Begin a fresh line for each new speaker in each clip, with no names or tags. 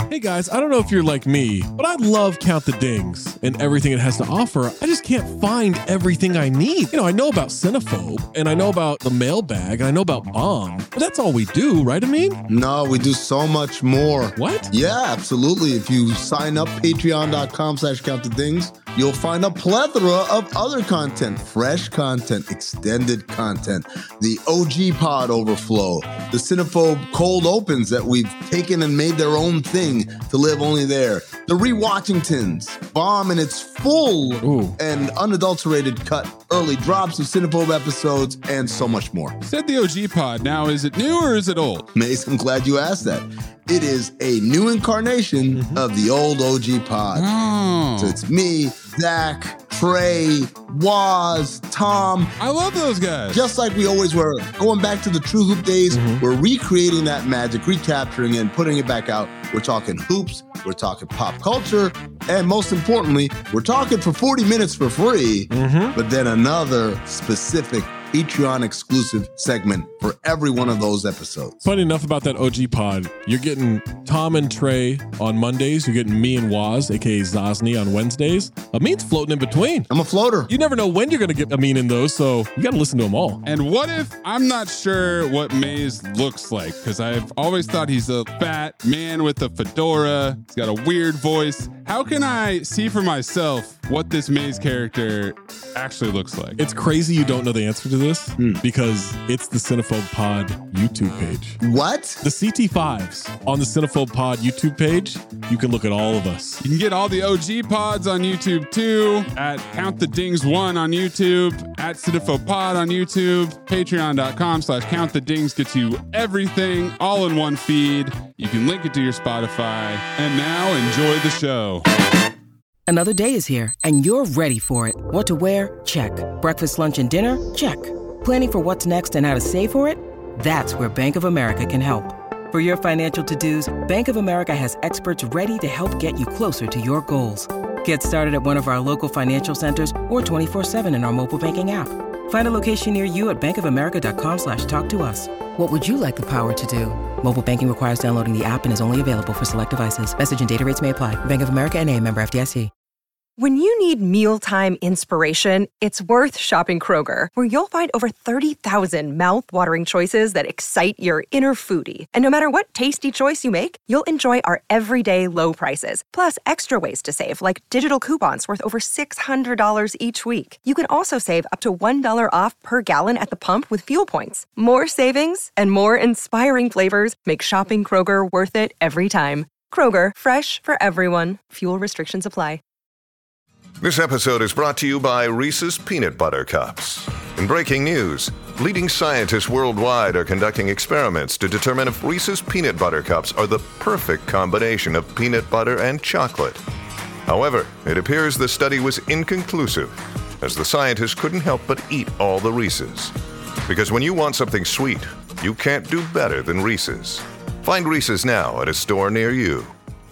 Hey guys, I don't know if you're like me, but I love Count the Dings and everything it has to offer. I just can't find everything I need. I know about Cinephobe, and I know about the mailbag, and I know about Bomb, but that's all we do, right, Amin?
No, we do so much more.
What?
Yeah, absolutely. If you sign up, patreon.com/countthedings, you'll find a plethora of other content, fresh content, extended content, the OG Pod Overflow, the Cinephobe Cold Opens that we've taken and made their own thing to live only there, the Rewatchingtons, Bomb in its full and unadulterated cut, early drops of Cinephobe episodes, and so much more.
You said the OG Pod. Now, is it new or is it old?
Mace, I'm glad you asked that. It is a new incarnation of the old OG Pod.
Oh.
So it's me, Zach, Trey, Waz, Tom.
I love those guys.
Just like we always were. Going back to the True Hoop days, we're recreating that magic, recapturing it, and putting it back out. We're talking hoops, we're talking pop culture, and most importantly, we're talking for 40 minutes for free, but then another specific Patreon exclusive segment for every one of those episodes.
Funny enough about that OG Pod, you're getting Tom and Trey on Mondays. You're getting me and Waz, aka Zosny, on Wednesdays. Amin's floating in between.
I'm a floater.
You never know when you're going to get Amin in those, so you got to listen to them all.
And what if I'm not sure what Maze looks like? Because I've always thought he's a fat man with a fedora. He's got a weird voice. How can I see for myself what this Maze character actually looks like?
It's crazy you don't know the answer to this because it's the Cinephobe Pod YouTube page.
What?
The CT5s on the Cinephobe Pod YouTube page, you can look at all of us.
You can get all the OG pods on YouTube too, at Count the Dings 1 on YouTube, at Cinephobe Pod on YouTube, patreon.com/Count the Dings gets you everything all in one feed. You can link it to your Spotify. And now enjoy the show.
Another day is here, and you're ready for it. What to wear? Check. Breakfast, lunch, and dinner? Check. Planning for what's next and how to save for it? That's where Bank of America can help. For your financial to-dos, Bank of America has experts ready to help get you closer to your goals. Get started at one of our local financial centers or 24/7 in our mobile banking app. Find a location near you at bankofamerica.com/talktous. What would you like the power to do? Mobile banking requires downloading the app and is only available for select devices. Message and data rates may apply. Bank of America NA, member FDIC.
When you need mealtime inspiration, it's worth shopping Kroger, where you'll find over 30,000 mouth-watering choices that excite your inner foodie. And no matter what tasty choice you make, you'll enjoy our everyday low prices, plus extra ways to save, like digital coupons worth over $600 each week. You can also save up to $1 off per gallon at the pump with fuel points. More savings and more inspiring flavors make shopping Kroger worth it every time. Kroger, fresh for everyone. Fuel restrictions apply.
This episode is brought to you by Reese's Peanut Butter Cups. In breaking news, leading scientists worldwide are conducting experiments to determine if Reese's Peanut Butter Cups are the perfect combination of peanut butter and chocolate. However, it appears the study was inconclusive, as the scientists couldn't help but eat all the Reese's. Because when you want something sweet, you can't do better than Reese's. Find Reese's now at a store near you.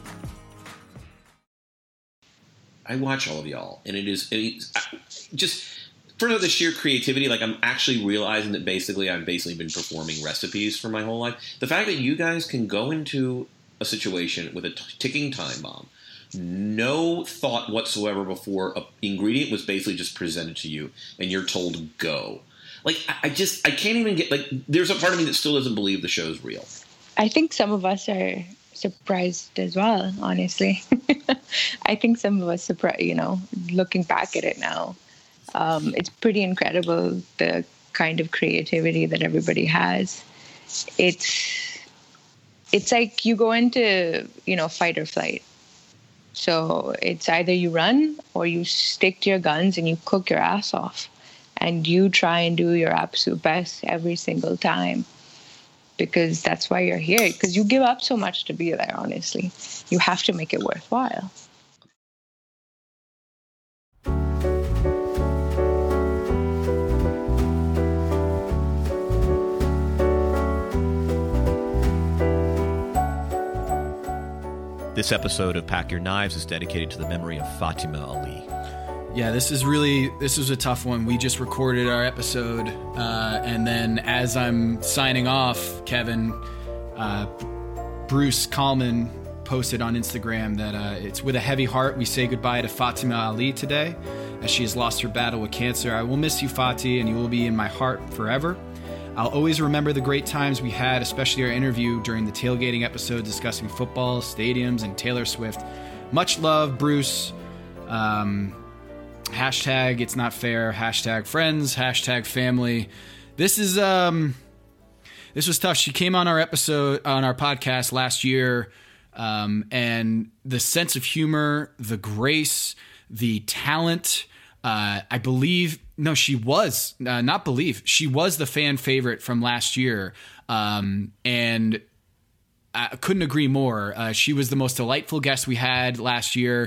I watch all of y'all, and it's just for the sheer creativity. Like, I'm actually realizing that I've basically been performing recipes for my whole life. The fact that you guys can go into a situation with a ticking time bomb, no thought whatsoever before an ingredient was basically just presented to you, and you're told go. Like, I can't even get, like, there's a part of me that still doesn't believe the show's real.
I think some of us are surprised as well, honestly. I think some of us looking back at it now, it's pretty incredible, the kind of creativity that everybody has. It's like you go into, fight or flight. So it's either you run or you stick to your guns and you cook your ass off and you try and do your absolute best every single time. Because that's why you're here. Because you give up so much to be there, honestly. You have to make it worthwhile.
This episode of Pack Your Knives is dedicated to the memory of Fatima Ali.
Yeah, this was a tough one. We just recorded our episode, and then as I'm signing off, Kevin, Bruce Kallman posted on Instagram that it's with a heavy heart we say goodbye to Fatima Ali today, as she has lost her battle with cancer. I will miss you, Fati, and you will be in my heart forever. I'll always remember the great times we had, especially our interview during the tailgating episode discussing football, stadiums, and Taylor Swift. Much love, Bruce. Hashtag it's not fair. Hashtag friends. Hashtag family. This was tough. She came on our podcast last year, and the sense of humor, the grace, the talent. She was the fan favorite from last year, and I couldn't agree more. She was the most delightful guest we had last year.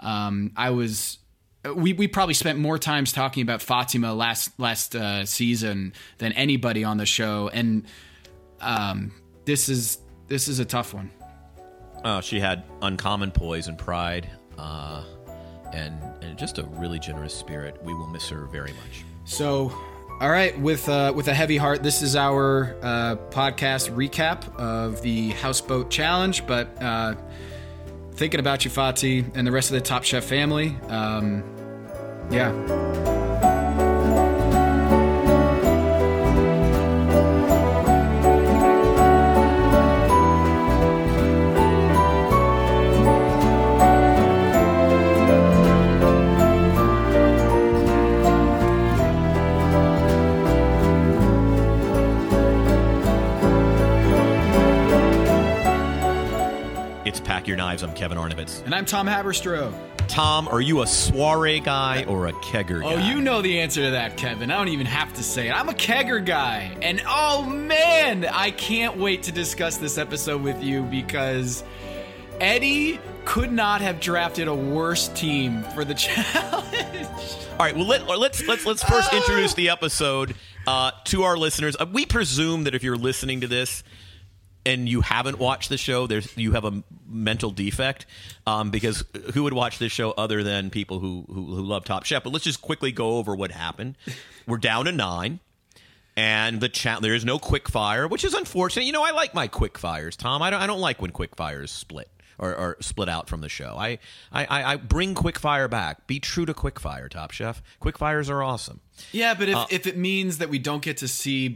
We probably spent more times talking about Fatima last season than anybody on the show, and this is a tough one.
She had uncommon poise and pride, and just a really generous spirit. We will miss her very much.
So, all right, with a heavy heart, this is our podcast recap of the Houseboat Challenge. But thinking about you, Fati, and the rest of the Top Chef family.
It's Pack Your Knives. I'm Kevin Arnovitz.
And I'm Tom Haberstroh.
Tom, are you a soiree guy or a kegger guy?
Oh, you know the answer to that, Kevin. I don't even have to say it. I'm a kegger guy. And oh man, I can't wait to discuss this episode with you because Eddie could not have drafted a worse team for the challenge.
All right, well let's first introduce the episode to our listeners. We presume that if you're listening to this and you haven't watched the show, you have a mental defect, because who would watch this show other than people who love Top Chef? But let's just quickly go over what happened. We're down to 9, and there is no quick fire, which is unfortunate. You know, I like my quick fires, Tom. I don't like when quick fires split or split out from the show. I bring quick fire back. Be true to quick fire, Top Chef. Quick fires are awesome.
Yeah, but if it means that we don't get to see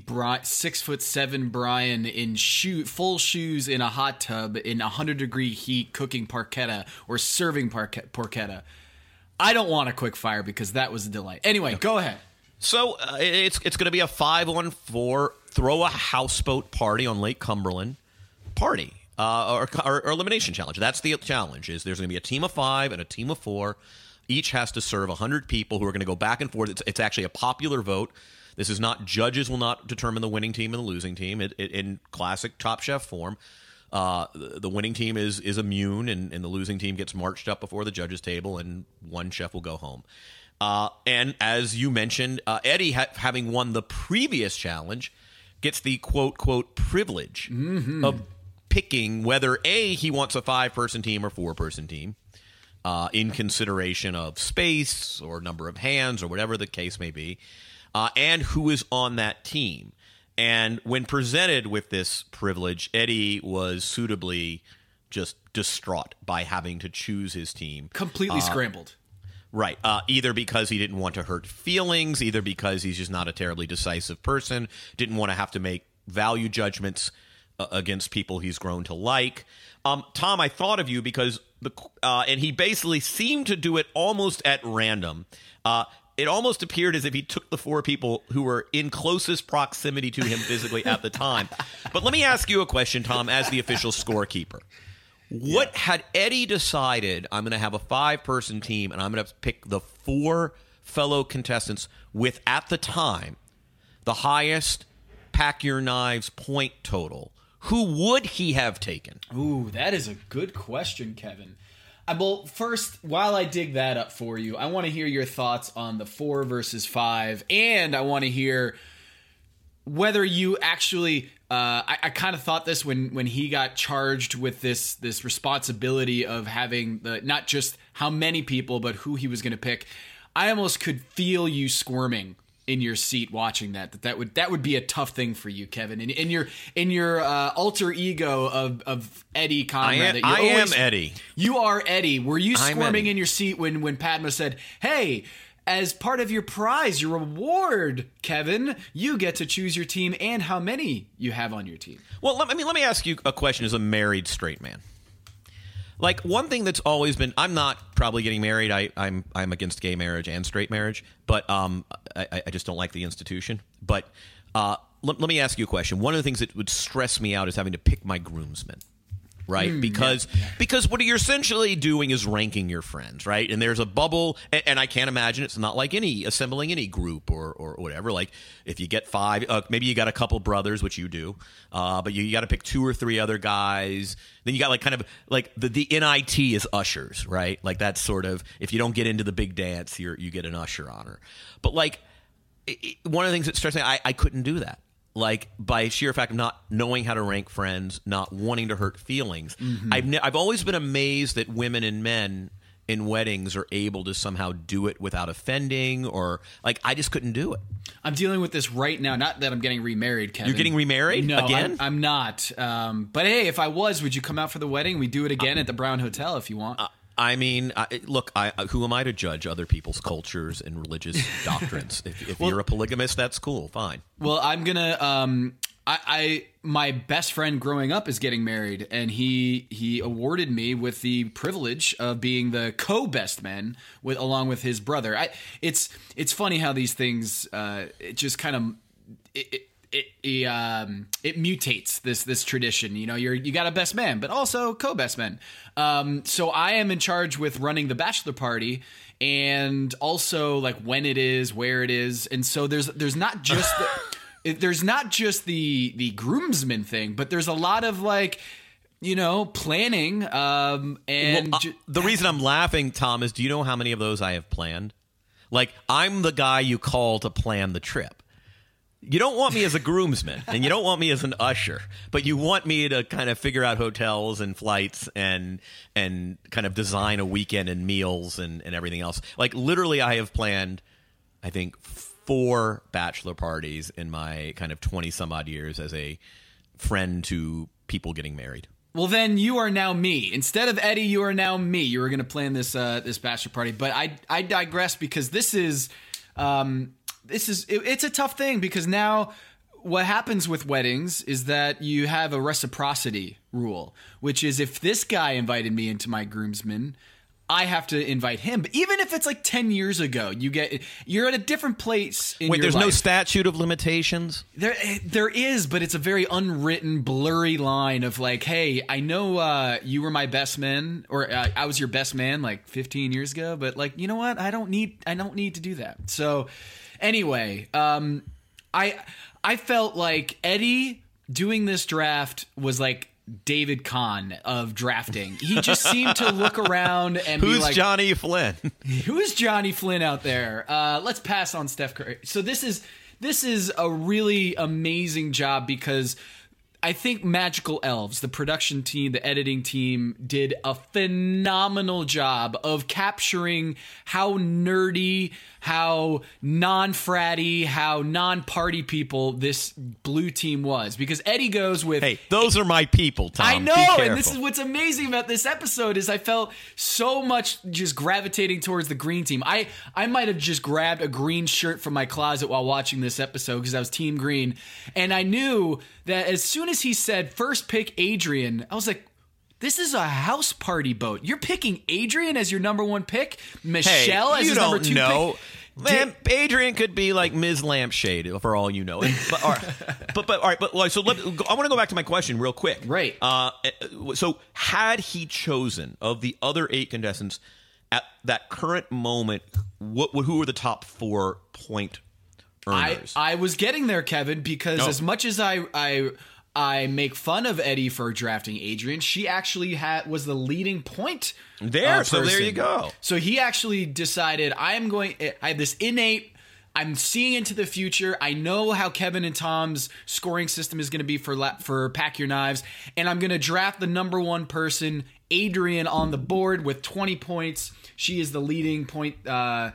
6'7" Brian in full shoes in a hot tub in 100-degree heat cooking porchetta or serving porchetta, I don't want a quick fire because that was a delight. Anyway, Go ahead.
So it's going to be a 5-on-4 throw a houseboat party on Lake Cumberland party. Or elimination challenge. That's the challenge. There's going to be a team of 5 and a team of 4. Each has to serve 100 people who are going to go back and forth. It's actually a popular vote. This is not, judges will not determine the winning team and the losing team. In classic Top Chef form, the winning team is immune, and the losing team gets marched up before the judges' table, and one chef will go home. And as you mentioned, Eddie, having won the previous challenge, gets the quote privilege of picking whether he wants a 5-person team or 4-person team, in consideration of space or number of hands or whatever the case may be, and who is on that team. And when presented with this privilege, Eddie was suitably just distraught by having to choose his team.
Completely scrambled.
Right. Either because he didn't want to hurt feelings, either because he's just not a terribly decisive person, didn't want to have to make value judgments against people he's grown to like. Tom, I thought of you because and he basically seemed to do it almost at random. It almost appeared as if he took the 4 people who were in closest proximity to him physically at the time. But let me ask you a question, Tom, as the official scorekeeper. What had Eddie decided, I'm going to have a 5-person team and I'm going to pick the 4 fellow contestants with, at the time, the highest Pack Your Knives point total? Who would he have taken?
Ooh, that is a good question, Kevin. Well, first, while I dig that up for you, I want to hear your thoughts on the 4 versus 5, and I want to hear whether you actually. I kind of thought this when he got charged with this responsibility of having not just how many people, but who he was going to pick. I almost could feel you squirming in your seat watching that would be a tough thing for you, Kevin. And in your alter ego of Eddie Conrad.
I am Eddie.
You are Eddie. Were you squirming
Eddie.
in your seat when Padma said, "Hey, as part of your prize, your reward, Kevin, you get to choose your team and how many you have on your team"?
Well, let me ask you a question as a married straight man. Like, one thing that's always been, I'm not probably getting married. I'm against gay marriage and straight marriage, but I just don't like the institution. But let me ask you a question. One of the things that would stress me out is having to pick my groomsmen. Right, because what you're essentially doing is ranking your friends, right? And there's a bubble, and I can't imagine it's not like assembling any group or whatever. Like, if you get 5, maybe you got a couple brothers, which you do, but you got to pick 2 or 3 other guys. Then you got like kind of like the NIT is ushers, right? Like, that's sort of, if you don't get into the big dance, you get an usher honor. But like, one of the things that stressed me, I couldn't do that. Like, by sheer fact of not knowing how to rank friends, not wanting to hurt feelings. I've always been amazed that women and men in weddings are able to somehow do it without offending, or like, I just couldn't do it.
I'm dealing with this right now. Not that I'm getting remarried, Kevin.
You're getting remarried?
No,
again?
I'm not. But hey, if I was, would you come out for the wedding? We do it again at the Brown Hotel if you want.
I mean, look, who am I to judge other people's cultures and religious doctrines? If you're a polygamist, that's cool, fine.
Well, I'm gonna. My best friend growing up is getting married, and he awarded me with the privilege of being the co-best man along with his brother. It's funny how these things it just kind of it mutates this tradition. You know, you got a best man, but also co-best men. So I am in charge with running the bachelor party, and also like when it is, where it is, and so there's not just there's not just the groomsmen thing, but there's a lot of like, you know, planning.
The reason I'm laughing, Tom, is do you know how many of those I have planned? Like, I'm the guy you call to plan the trip. You don't want me as a groomsman, and you don't want me as an usher, but you want me to kind of figure out hotels and flights and kind of design a weekend and meals and everything else. Like, literally, I have planned, I think, 4 bachelor parties in my kind of 20-some-odd years as a friend to people getting married.
Well, then you are now me. Instead of Eddie, you are now me. You were going to plan this bachelor party, but I digress because this is it's a tough thing, because now what happens with weddings is that you have a reciprocity rule, which is if this guy invited me into my groomsmen, I have to invite him. But even if it's like 10 years ago, you're at a different place in your life.
Wait, there's no statute of limitations?
There is, but it's a very unwritten, blurry line of like, hey, I know you were my best man, or I was your best man like 15 years ago, but like, you know what? I don't need to do that. So anyway, I felt like Eddie doing this draft was like David Kahn of drafting. He just seemed to look around and be like,
Johnny Flynn?
Who's Johnny Flynn out there? Let's pass on Steph Curry. So this is a really amazing job, because I think Magical Elves, the production team, the editing team, did a phenomenal job of capturing how nerdy, how non-fratty, how non-party people this blue team was. Because Eddie goes with...
Hey, those are my people, Tom.
I know,
Be careful.
and this is what's amazing about this episode is I felt so much just gravitating towards the green team. I might have just grabbed a green shirt from my closet while watching this episode because I was team green. And I knew that as soon as he said first pick Adrian, I was like, this is a house party boat. You're picking Adrian as your number 1 pick? Michelle as his number 2 pick?
Man, Adrian could be like Ms. Lampshade for all you know. But all right, so I want to go back to my question real quick.
Right.
So had he chosen of the other 8 contestants at that current moment, who were the top 4 point earners?
I was getting there, Kevin, because as much as I make fun of Eddie for drafting Adrian, she actually was the leading point
there. So there you go.
So he actually decided, I have this innate, I'm seeing into the future. I know how Kevin and Tom's scoring system is going to be for Pack Your Knives, and I'm going to draft the number 1 person, Adrian, on the board with 20 points. She is the leading point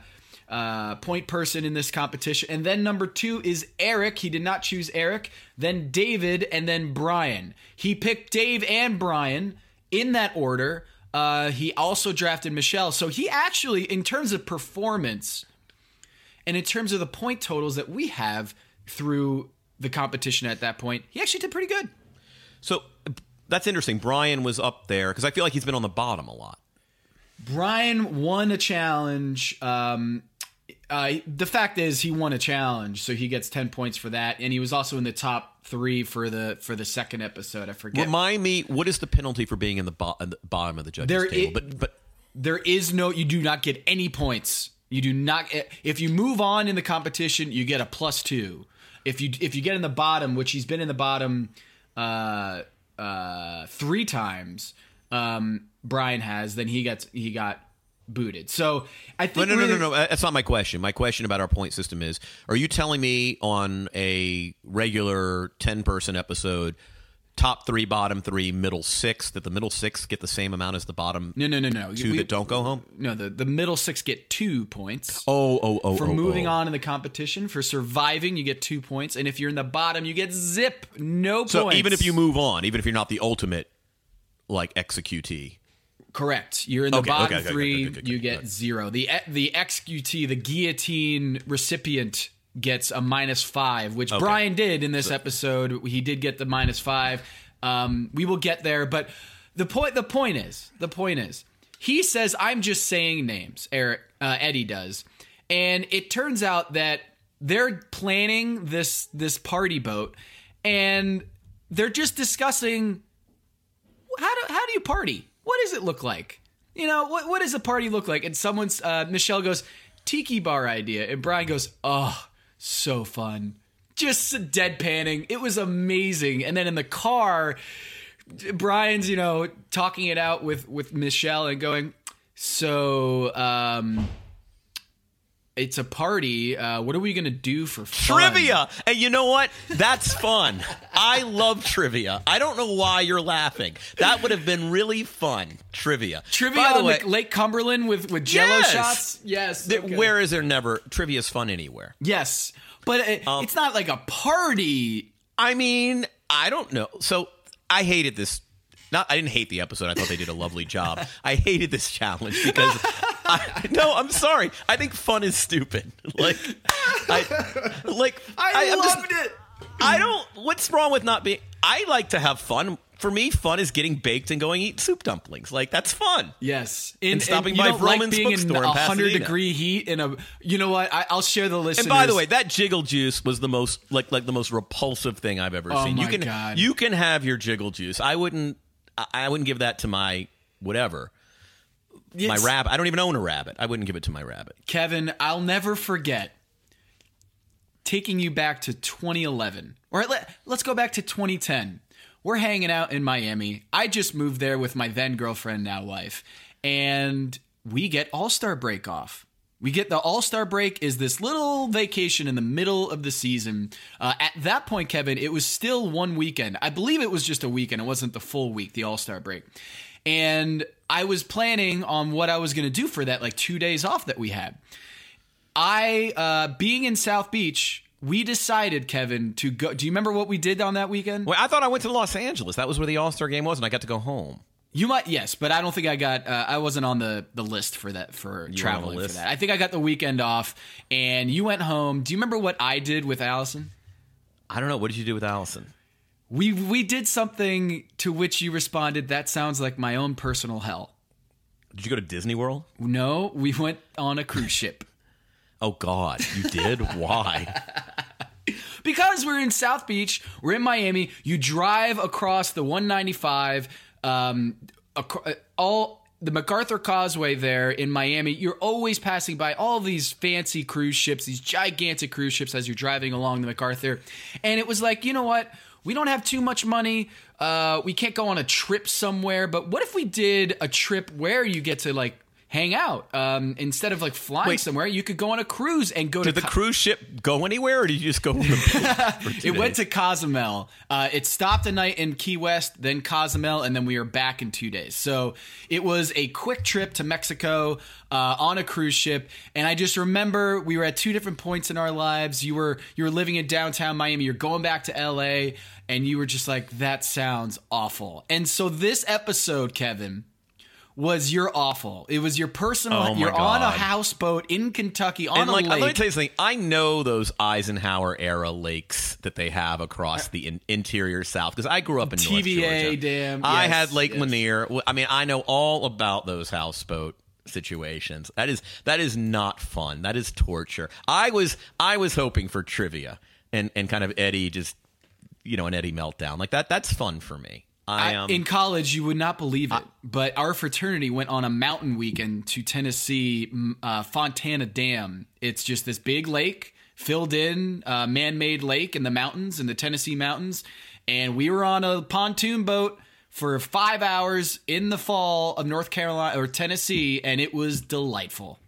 point person in this competition. And then number 2 is Eric. He did not choose Eric. Then David, and then Brian. He picked Dave and Brian in that order. He also drafted Michelle. So he actually, in terms of performance and in terms of the point totals that we have through the competition at that point, he actually did pretty good.
So that's interesting. Brian was up there because I feel like he's been on the bottom a lot.
Brian won a challenge. The fact is he won a challenge, so he gets 10 points for that, and he was also in the top 3 for the second episode. I forget.
Remind me, what is the penalty for being in the bottom of the judges table? But
there is no. You do not get any points. You do not. If you move on in the competition, you get a +2. If you get in the bottom, which he's been in the bottom 3 times, Brian has, then he got booted. So I think
no. That's not my question. My question about our point system is: are you telling me on a regular 10-person episode, top 3, bottom 3, middle 6, that the middle 6 get the same amount as the bottom?
No.
2 that don't go home?
No, the middle 6 get 2 points.
For
moving on in the competition. For surviving, you get 2 points, and if you're in the bottom, you get no points.
So even if you move on, even if you're not the ultimate like executee.
Correct. You're in the bottom 3,
good,
you get 0. The executee, the guillotine recipient, gets a -5, which Brian did in this episode. He did get the -5. We will get there, but the point is, he says, I'm just saying names. Eddie does. And it turns out that they're planning this party boat, and they're just discussing how do you party? What does it look like? You know, what does a party look like? And Michelle goes, tiki bar idea. And Brian goes, oh, so fun. Just deadpanning. It was amazing. And then in the car, Brian's, talking it out with Michelle and going, so, it's a party. What are we going to do for fun?
Trivia! And you know what? That's fun. I love trivia. I don't know why you're laughing. That would have been really fun. Trivia.
By the way, Lake Cumberland with Jell-O shots? Yes.
Okay. Where is there never? Trivia's fun anywhere.
Yes. But it's not like a party.
I mean, I don't know. So I hated this. I didn't hate the episode. I thought they did a lovely job. I hated this challenge because I'm sorry. I think fun is stupid. I
loved it.
What's wrong with not being? I like to have fun. For me, fun is getting baked and going eat soup dumplings. Like, that's fun.
Yes.
And stopping by Vroman's bookstore in Pasadena.
100-degree heat in a. You know what? I'll share the listeners.
And by the way, that jiggle juice was the most the most repulsive thing I've ever seen.
My God.
You can have your jiggle juice. I wouldn't give that to my whatever. My rabbit. I don't even own a rabbit. I wouldn't give it to my rabbit.
Kevin, I'll never forget taking you back to 2011. Or let's go back to 2010. We're hanging out in Miami. I just moved there with my then girlfriend, now wife. And we get All-Star break off. We get the All-Star break is this little vacation in the middle of the season. At that point, Kevin, it was still one weekend. I believe it was just a weekend. It wasn't the full week, the All-Star break. And I was planning on what I was going to do for that 2 days off that we had. Being in South Beach, we decided, Kevin, to go. Do you remember what we did on that weekend?
Well, I thought I went to Los Angeles. That was where the All-Star game was, and I got to go home.
You might, yes, but I don't think I got. I wasn't on the list for that, for traveling for that. I think I got the weekend off, and you went home. Do you remember what I did with Allison?
I don't know. What did you do with Allison?
We did something to which you responded, that sounds like my own personal hell.
Did you go to Disney World?
No, we went on a cruise ship.
Oh, God, you did? Why?
Because we're in South Beach, we're in Miami, you drive across the 195, all the MacArthur Causeway there in Miami, you're always passing by all these fancy cruise ships, these gigantic cruise ships as you're driving along the MacArthur. And it was like, you know what? We don't have too much money. We can't go on a trip somewhere. But what if we did a trip where you get to hang out. Instead of like flying somewhere, you could go on a cruise and go
Did the cruise ship go anywhere, or did you just go on the boat?
It went to Cozumel. It stopped a night in Key West, then Cozumel, and then we were back in 2 days. So it was a quick trip to Mexico on a cruise ship. And I just remember we were at two different points in our lives. You were living in downtown Miami. You're going back to LA, and you were just like, that sounds awful. And so this episode, Kevin, was your awful. It was your personal.
Oh my
you're
God.
on a houseboat in Kentucky on
And
a
like,
lake.
let me tell you something. I know those Eisenhower era lakes that they have across the interior South because I grew up in North
TVA
Georgia.
Dam.
I
Yes,
had Lake
yes.
Lanier. I mean, I know all about those houseboat situations. That is not fun. That is torture. I was hoping for trivia and kind of Eddie just an Eddie meltdown like that. That's fun for me.
In college, you would not believe it, but our fraternity went on a mountain weekend to Tennessee, Fontana Dam. It's just this big lake, filled in, man-made lake in the mountains, in the Tennessee mountains. And we were on a pontoon boat for 5 hours in the fall of North Carolina or Tennessee, and it was delightful.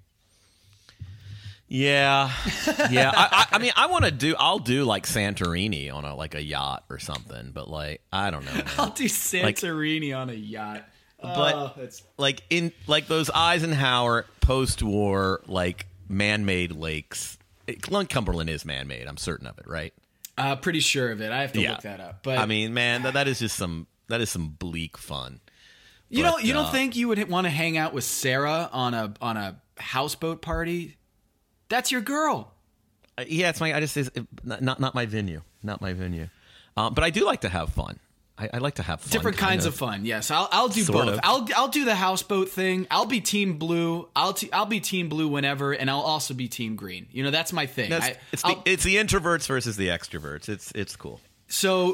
Yeah. I mean, I'll do like Santorini on a yacht or something, but like, I don't know, man.
I'll do Santorini on a yacht.
But like in like those Eisenhower post-war like man-made lakes, Cumberland is man-made. I'm certain of it, right?
Pretty sure of it. I have to look that up. But
I mean, man, that is just some bleak fun.
You don't think you would want to hang out with Sarah on a houseboat party? That's your girl.
Yeah, it's not my venue. Not my venue. But I do like to have fun. I like to have fun.
Different kinds of fun. Yes, I'll do
Sort
both.
of.
I'll do the houseboat thing. I'll be Team Blue. I'll be Team Blue whenever, and I'll also be Team Green. That's my thing.
It's the introverts versus the extroverts. It's cool.
So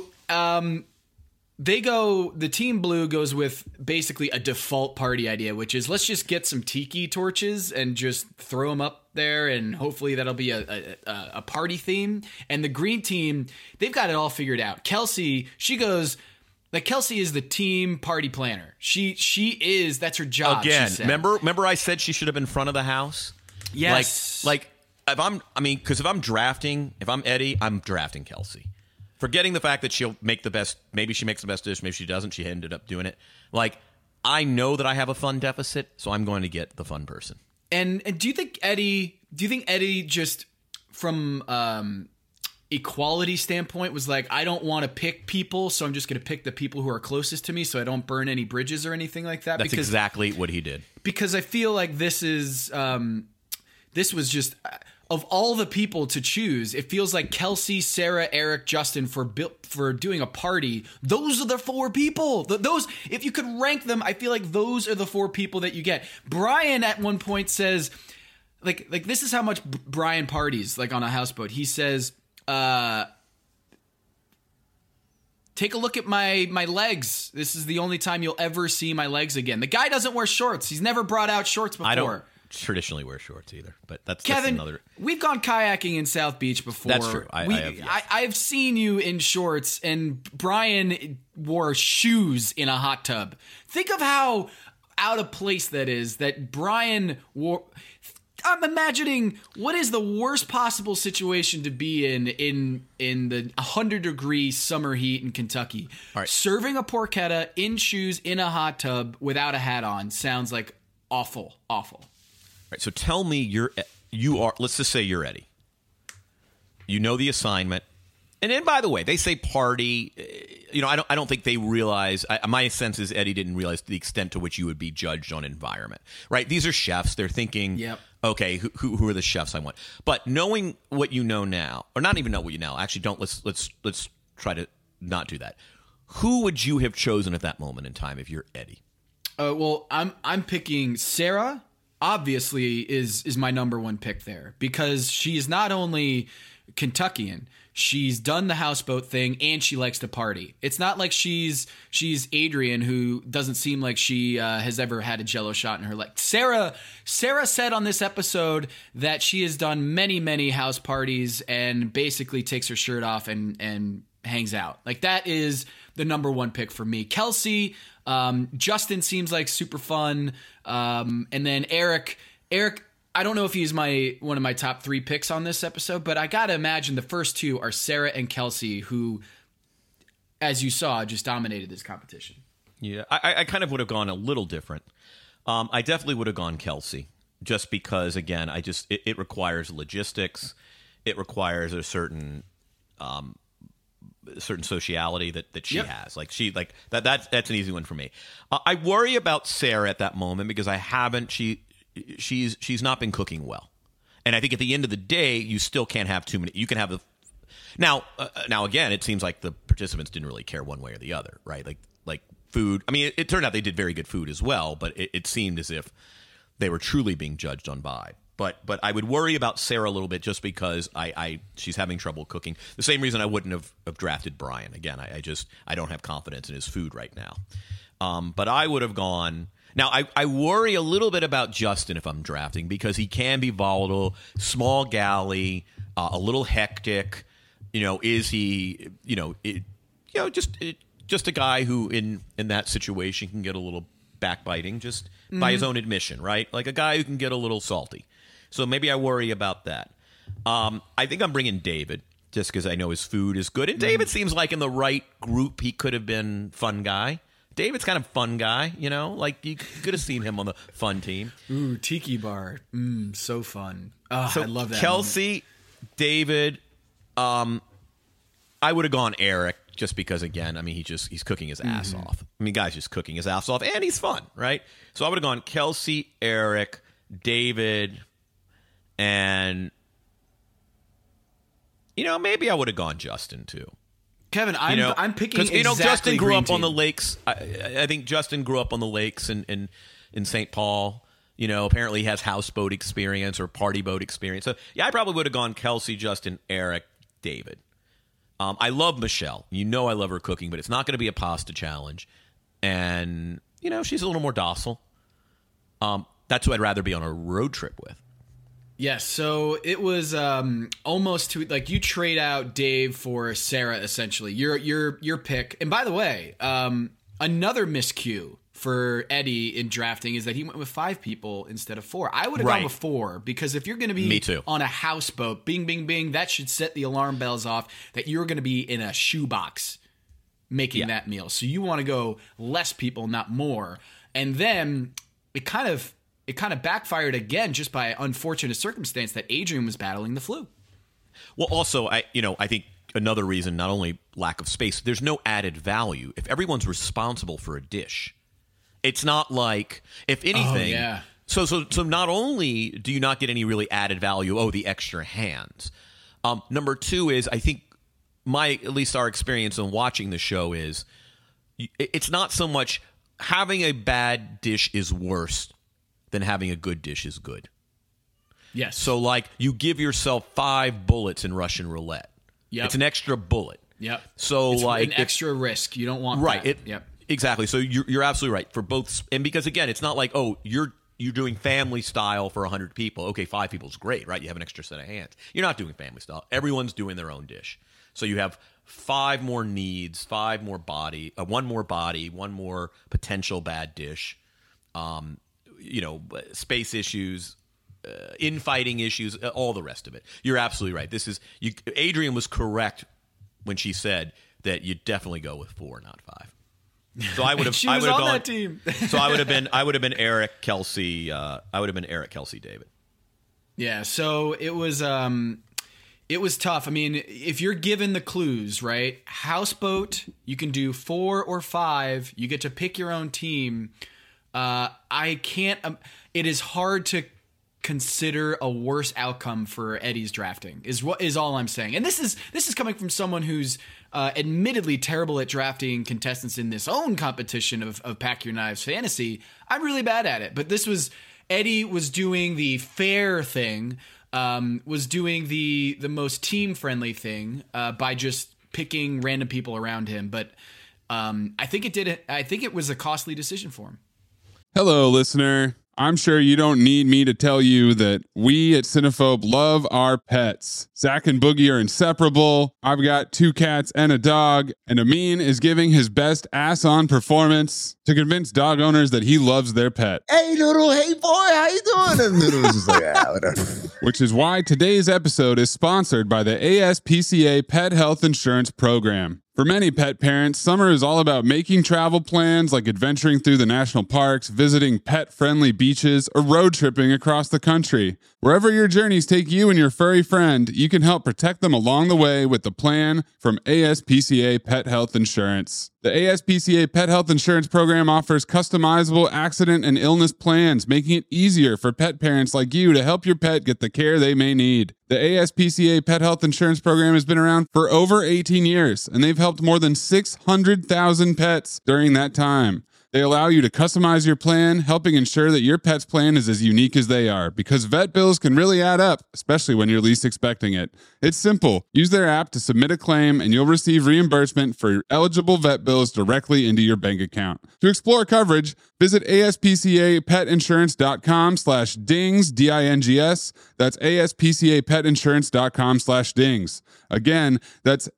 the Team Blue goes with basically a default party idea, which is let's just get some tiki torches and just throw them up there, and hopefully that'll be a party theme. And the Green team, they've got it all figured out. Kelsey, she goes. Like Kelsey is the team party planner. She is. That's her job.
Again,
she said.
remember I said she should have been front of the house.
Yes.
Like if I'm Eddie, I'm drafting Kelsey. Forgetting the fact that she'll make the best. Maybe she makes the best dish. Maybe she doesn't. She ended up doing it. Like I know that I have a fun deficit, so I'm going to get the fun person.
And do you think Eddie just from equality standpoint was like, I don't want to pick people, so I'm just going to pick the people who are closest to me so I don't burn any bridges or anything like that?
That's exactly what he did.
Because I feel like this was just, of all the people to choose, it feels like Kelsey, Sarah, Eric, Justin for doing a party. Those are the four people. Those, if you could rank them, I feel like those are the four people that you get. Brian at one point says, like this is how much Brian parties like on a houseboat. He says, take a look at my legs. This is the only time you'll ever see my legs again. The guy doesn't wear shorts. He's never brought out shorts before.
I don't traditionally wear shorts either, but that's
Kevin,
another.
We've gone kayaking in South Beach before.
That's true. I have, yes.
I've seen you in shorts, and Brian wore shoes in a hot tub. Think of how out of place that is, that Brian wore. I'm imagining what is the worst possible situation to be in the 100-degree summer heat in Kentucky.
All right.
Serving a porchetta in shoes in a hot tub without a hat on sounds like awful.
All right, so tell me you are. Let's just say you're Eddie. You know the assignment, and then by the way, they say party. I don't think they realize. My sense is Eddie didn't realize the extent to which you would be judged on environment. Right? These are chefs. They're thinking,
Yep.
Okay, who are the chefs I want? But knowing what you know now, or not even know what you know. Actually, don't. Let's try to not do that. Who would you have chosen at that moment in time if you're Eddie?
Well, I'm picking Sarah. Obviously, is my number one pick there because she is not only Kentuckian, she's done the houseboat thing and she likes to party. It's not like she's Adrian, who doesn't seem like she has ever had a Jell-O shot in her life. Sarah said on this episode that she has done many house parties and basically takes her shirt off and hangs out. Like that is the number one pick for me. Kelsey, Justin seems like super fun. And then Eric, I don't know if he's one of my top 3 picks on this episode, but I got to imagine the first 2 are Sarah and Kelsey, who, as you saw, just dominated this competition.
Yeah, I kind of would have gone a little different. I definitely would have gone Kelsey, just because, again, it requires logistics. It requires a certain sociality that she has. Like that's an easy one for me. I worry about Sarah at that moment because she's not been cooking well, and I think at the end of the day, you still can't have too many. You can have now again, it seems like the participants didn't really care one way or the other, right? Like food. I mean, it turned out they did very good food as well, but it seemed as if they were truly being judged on vibe. But I would worry about Sarah a little bit just because she's having trouble cooking. The same reason I wouldn't have drafted Brian. Again, I don't have confidence in his food right now. But I would have gone. Now, I worry a little bit about Justin if I'm drafting because he can be volatile, small galley, a little hectic. Is he? Just a guy who in that situation can get a little backbiting just by his own admission, right? Like a guy who can get a little salty. So maybe I worry about that. I think I'm bringing David just because I know his food is good. And David seems like in the right group, he could have been fun guy. David's kind of fun guy, like you could have seen him on the fun team.
Ooh, Tiki Bar. So fun. Oh,
so
I love that.
Kelsey, David, I would have gone Eric just because, again, I mean, he's cooking his ass off. I mean, guy's just cooking his ass off and he's fun, right? So I would have gone Kelsey, Eric, David, and, maybe I would have gone Justin too.
Kevin, I'm picking exactly
Justin grew
green
up
team.
on the lakes. I think Justin grew up on the lakes in St. Paul. Apparently he has houseboat experience or party boat experience. So, yeah, I probably would have gone Kelsey, Justin, Eric, David. I love Michelle. I love her cooking, but it's not going to be a pasta challenge. And, she's a little more docile. That's who I'd rather be on a road trip with.
Yes, so it was almost like you trade out Dave for Sarah, essentially. Your pick. And by the way, another miscue for Eddie in drafting is that he went with 5 people instead of 4. I would have gone with 4 because if you're going to be on a houseboat, bing, bing, bing, that should set the alarm bells off that you're going to be in a shoebox making that meal. So you want to go less people, not more. And then it kind of backfired again just by unfortunate circumstance that Adrian was battling the flu.
Well, also, I think another reason, not only lack of space, there's no added value. If everyone's responsible for a dish, it's not like, if anything, so not only do you not get any really added value, the extra hands. Number 2 is, I think at least our experience in watching the show is, it's not so much having a bad dish is worse than having a good dish is good.
Yes.
So, like, you give yourself 5 bullets in Russian roulette.
Yep.
It's an extra bullet.
Yep.
So,
it's
like,
an extra risk. You don't want
that.
Yep.
Exactly. So you're absolutely right for both. And because, again, it's not like, you're doing family style for 100 people. Okay, 5 people is great, right? You have an extra set of hands. You're not doing family style. Everyone's doing their own dish. So you have 5 more needs, 5 more body, 1 more body, 1 more potential bad dish. Space issues, infighting issues, all the rest of it. You're absolutely right. Adrian was correct when she said that you definitely go with 4, not 5. So I would have.
She was on that team.
So I would have been Eric, Kelsey. I would have been Eric, Kelsey, David.
Yeah. So it was tough. I mean, if you're given the clues, right? Houseboat, you can do 4 or 5. You get to pick your own team. I can't. It is hard to consider a worse outcome for Eddie's drafting. Is all I'm saying. And this is coming from someone who's admittedly terrible at drafting contestants in this own competition of Pack Your Knives Fantasy. I'm really bad at it. But Eddie was doing the fair thing. Was doing the most team friendly thing by just picking random people around him. But I think it was a costly decision for him.
Hello, listener. I'm sure you don't need me to tell you that we at Cinephobe love our pets. Zach and Boogie are inseparable. I've got 2 cats and a dog, and Amin is giving his best ass-on performance to convince dog owners that he loves their pet.
Hey, Noodle, hey, boy, how you doing? And Noodle was just like, whatever.
Which is why today's episode is sponsored by the ASPCA Pet Health Insurance Program. For many pet parents, summer is all about making travel plans like adventuring through the national parks, visiting pet-friendly beaches, or road tripping across the country. Wherever your journeys take you and your furry friend, you can help protect them along the way with the plan from ASPCA Pet Health Insurance. The ASPCA Pet Health Insurance Program offers customizable accident and illness plans, making it easier for pet parents like you to help your pet get the care they may need. The ASPCA Pet Health Insurance Program has been around for over 18 years, and they've helped more than 600,000 pets during that time. They allow you to customize your plan, helping ensure that your pet's plan is as unique as they are, because vet bills can really add up, especially when you're least expecting it. It's simple. Use their app to submit a claim, and you'll receive reimbursement for eligible vet bills directly into your bank account. To explore coverage, visit aspcapetinsurance.com/dings, D-I-N-G-S. That's aspcapetinsurance.com/dings. Again, that's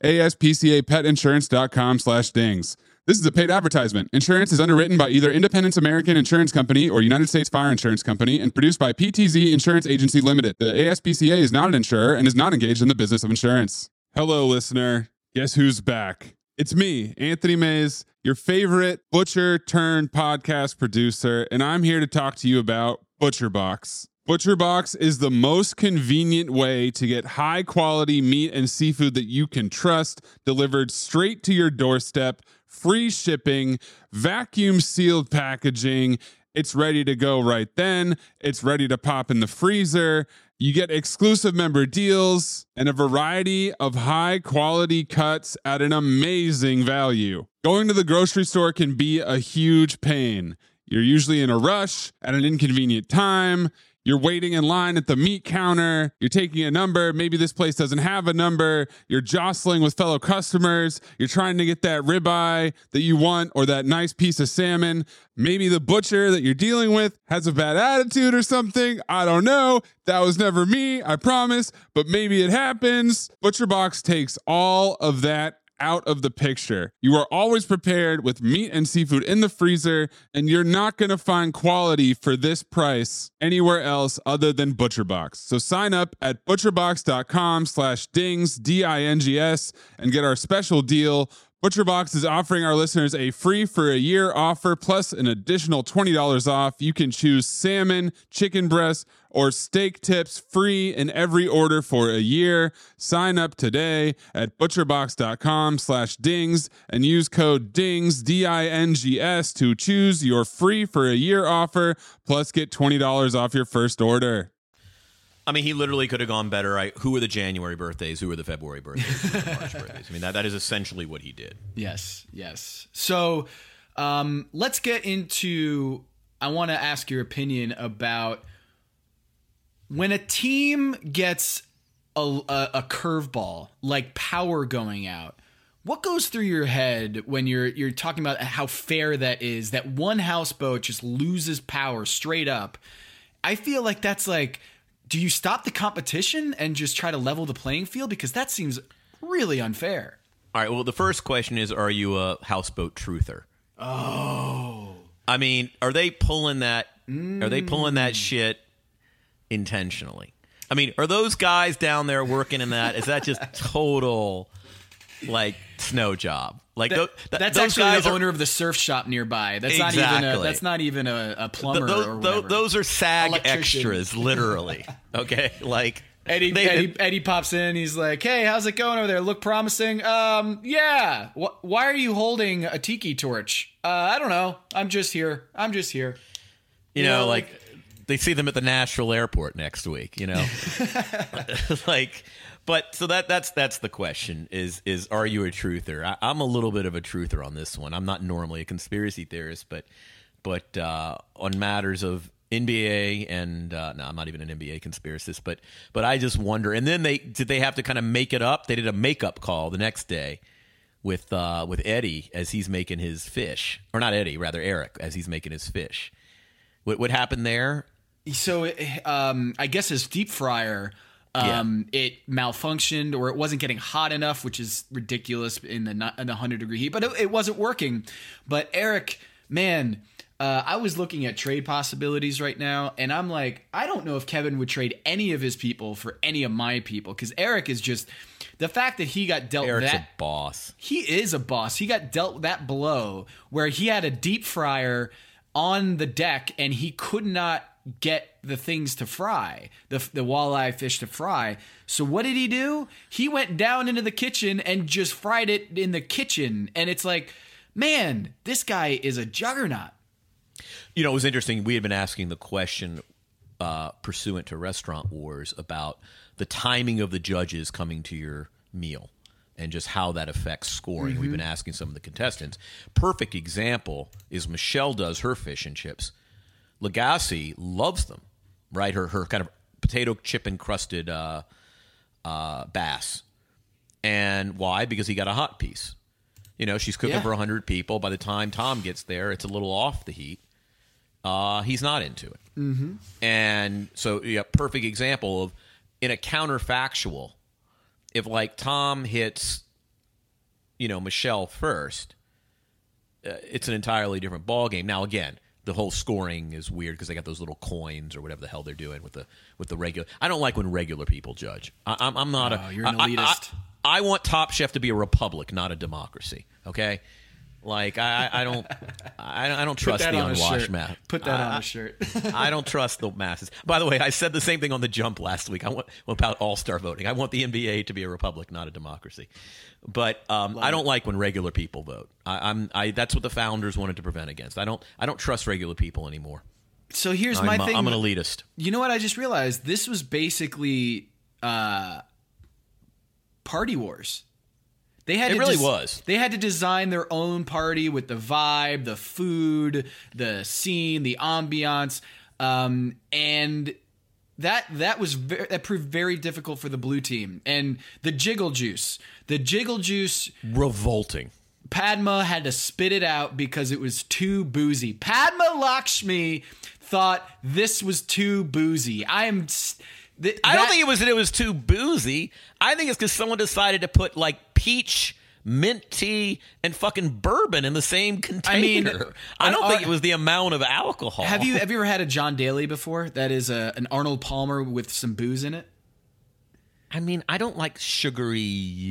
aspcapetinsurance.com/dings. This is a paid advertisement. Insurance is underwritten by either Independence American Insurance Company or United States Fire Insurance Company and produced by PTZ Insurance Agency Limited. The ASPCA is not an insurer and is not engaged in the business of insurance. Hello, listener. Guess who's back? It's me, Anthony Mays, your favorite butcher-turned-podcast producer, and I'm here to talk to you about ButcherBox. ButcherBox is the most convenient way to get high-quality meat and seafood that you can trust delivered straight to your doorstep, free shipping, vacuum-sealed packaging. It's ready to go right then. It's ready to pop in the freezer. You get exclusive member deals and a variety of high-quality cuts at an amazing value. Going to the grocery store can be a huge pain. You're usually in a rush at an inconvenient time. You're waiting in line at the meat counter. You're taking a number. Maybe this place doesn't have a number. You're jostling with fellow customers. You're trying to get that ribeye that you want or that nice piece of salmon. Maybe the butcher that you're dealing with has a bad attitude or something. I don't know. That was never me, I promise. But maybe it happens. ButcherBox takes all of that out of the picture. You are always prepared with meat and seafood in the freezer, and you're not going to find quality for this price anywhere else other than ButcherBox. So sign up at butcherbox.com/dings, D-I-N-G-S, and get our special deal. ButcherBox is offering our listeners a free for a year offer plus an additional $20 off. You can choose salmon, chicken breast, or steak tips free in every order for a year. Sign up today at butcherbox.com/dings and use code DINGS, D-I-N-G-S, to choose your free for a year offer plus get $20 off your first order.
I mean, he literally could have gone better. Right? Who are the January birthdays? Who are the February birthdays? Who are the March birthdays? I mean, that is essentially what he did.
Yes. So let's get into, I want to ask your opinion about when a team gets a curveball, like power going out. What goes through your head when you're talking about how fair that is, that one houseboat just loses power straight up? I feel like that's like, do you stop the competition and just try to level the playing field? Because that seems really unfair.
All right, well, the first question is, are you a houseboat truther?
Oh.
I mean, are they pulling that shit intentionally? I mean, are those guys down there working in that? Is that just total, like, snow job? Like
that's
those
actually
guys
the owner of the surf shop nearby. That's
exactly.
not even a plumber or whatever.
Those are SAG extras, literally. Okay, like
Eddie pops in. He's like, "Hey, how's it going over there? Look promising." Yeah. Why are you holding a tiki torch? I don't know. I'm just here.
You know, like they see them at the Nashville airport next week. You know, like. But so that's the question is are you a truther? I'm a little bit of a truther on this one. I'm not normally a conspiracy theorist, but on matters of NBA and no, I'm not even an NBA conspiracist, but I just wonder. And then did they have to kind of make it up? They did a makeup call the next day with Eddie as he's making his fish, or not Eddie, rather Eric as he's making his fish. What happened there?
So I guess his deep fryer, it malfunctioned, or it wasn't getting hot enough, which is ridiculous in the 100-degree heat. But it wasn't working. But Eric, man, I was looking at trade possibilities right now, and I'm like, I don't know if Kevin would trade any of his people for any of my people, because Eric is just the fact that he got dealt
Eric's
that
a boss.
He is a boss. He got dealt that blow where he had a deep fryer on the deck and he could not get the things to fry, the walleye fish to fry. So what did he do? He went down into the kitchen and just fried it in the kitchen. And it's like, man, this guy is a juggernaut.
You know, it was interesting. We had been asking the question pursuant to Restaurant Wars about the timing of the judges coming to your meal and just how that affects scoring. We've been asking some of the contestants. Perfect example is Michelle does her fish and chips. Lagasse loves them, right? Her kind of potato chip encrusted bass. And why? Because he got a hot piece. You know, she's cooking for 100 people. By the time Tom gets there, it's a little off the heat. He's not into it. Mm-hmm. And so, perfect example of, in a counterfactual, if like Tom hits, Michelle first, it's an entirely different ballgame. Now, again, the whole scoring is weird because they got those little coins or whatever the hell they're doing with the regular. I don't like when regular people judge. I'm not
you're an elitist.
I want Top Chef to be a republic, not a democracy. Okay. Like I don't trust the unwashed mass.
Put that on a shirt.
I don't trust the masses. By the way, I said the same thing on the Jump last week. I want about all-star voting. I want the NBA to be a republic, not a democracy. But I don't like when regular people vote. That's what the founders wanted to prevent against. I don't trust regular people anymore.
So here's my thing.
I'm an elitist.
You know what? I just realized this was basically Party Wars. They had They had to design their own party with the vibe, the food, the scene, the ambiance, and that proved very difficult for the blue team. And the jiggle juice,
revolting.
Padma had to spit it out because it was too boozy. Padma Lakshmi thought this was too boozy. I don't
think it was too boozy. I think it's because someone decided to put like peach, mint tea, and fucking bourbon in the same container. I don't think it was the amount of alcohol.
Have you ever had a John Daly before? That is an Arnold Palmer with some booze in it.
I mean, I don't like sugary.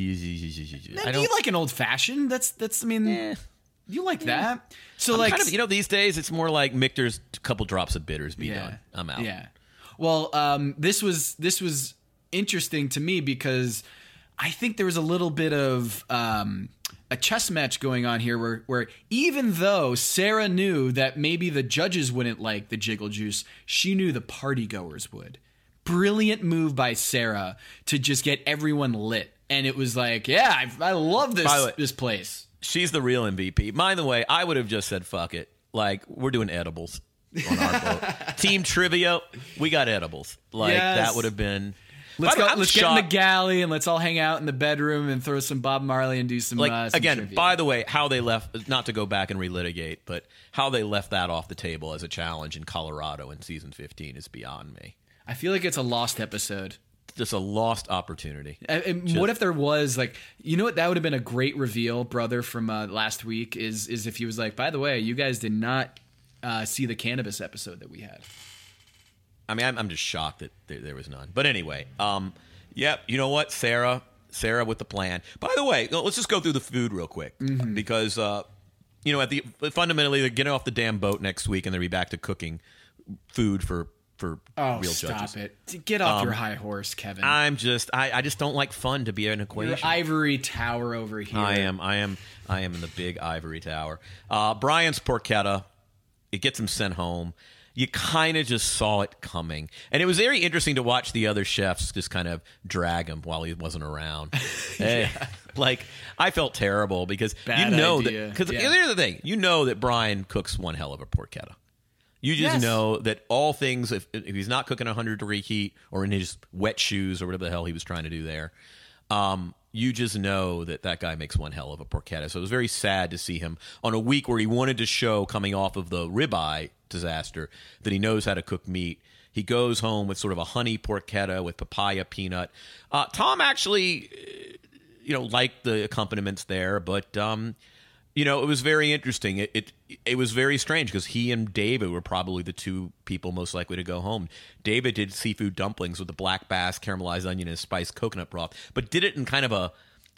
You like an old fashioned? That's. I mean, you like that. So
I'm kind of, these days it's more like Michter's couple drops of bitters. Be done. I'm out.
Yeah. Well, this was interesting to me because I think there was a little bit of a chess match going on here where even though Sarah knew that maybe the judges wouldn't like the jiggle juice, she knew the party goers would. Brilliant move by Sarah to just get everyone lit. And it was like, I love this place.
She's the real MVP. By the way, I would have just said, fuck it. Like, we're doing edibles on our boat. Team trivia, we got edibles. Like, that would have been...
Let's get in the galley and let's all hang out in the bedroom and throw some Bob Marley and do some
again,
trivia.
By the way, how they left, not to go back and relitigate, but how they left that off the table as a challenge in Colorado in season 15 is beyond me.
I feel like it's a lost episode.
Just a lost opportunity.
What if there was what that would have been a great reveal, brother, from last week is if he was like, by the way, you guys did not see the cannabis episode that we had.
I mean, I'm just shocked that there was none. But anyway, you know what? Sarah with the plan. By the way, let's just go through the food real quick because, fundamentally, they're getting off the damn boat next week and they'll be back to cooking food for real judges.
Stop it. Get off your high horse, Kevin.
I just don't like fun to be an equation.
Your ivory tower over here.
I am in the big ivory tower. Brian's porchetta, it gets him sent home. You kind of just saw it coming. And it was very interesting to watch the other chefs just kind of drag him while he wasn't around. Like, I felt terrible because here's the thing. You know that Brian cooks one hell of a porchetta. You just know that all things, if he's not cooking 100-degree heat or in his wet shoes or whatever the hell he was trying to do there, you just know that guy makes one hell of a porchetta. So it was very sad to see him on a week where he wanted to show, coming off of the ribeye disaster, that he knows how to cook meat. He goes home with sort of a honey porchetta with papaya peanut. Tom actually, liked the accompaniments there, but it was very interesting. It was very strange because he and David were probably the two people most likely to go home. David did seafood dumplings with the black bass, caramelized onion, and spiced coconut broth, but did it in kind of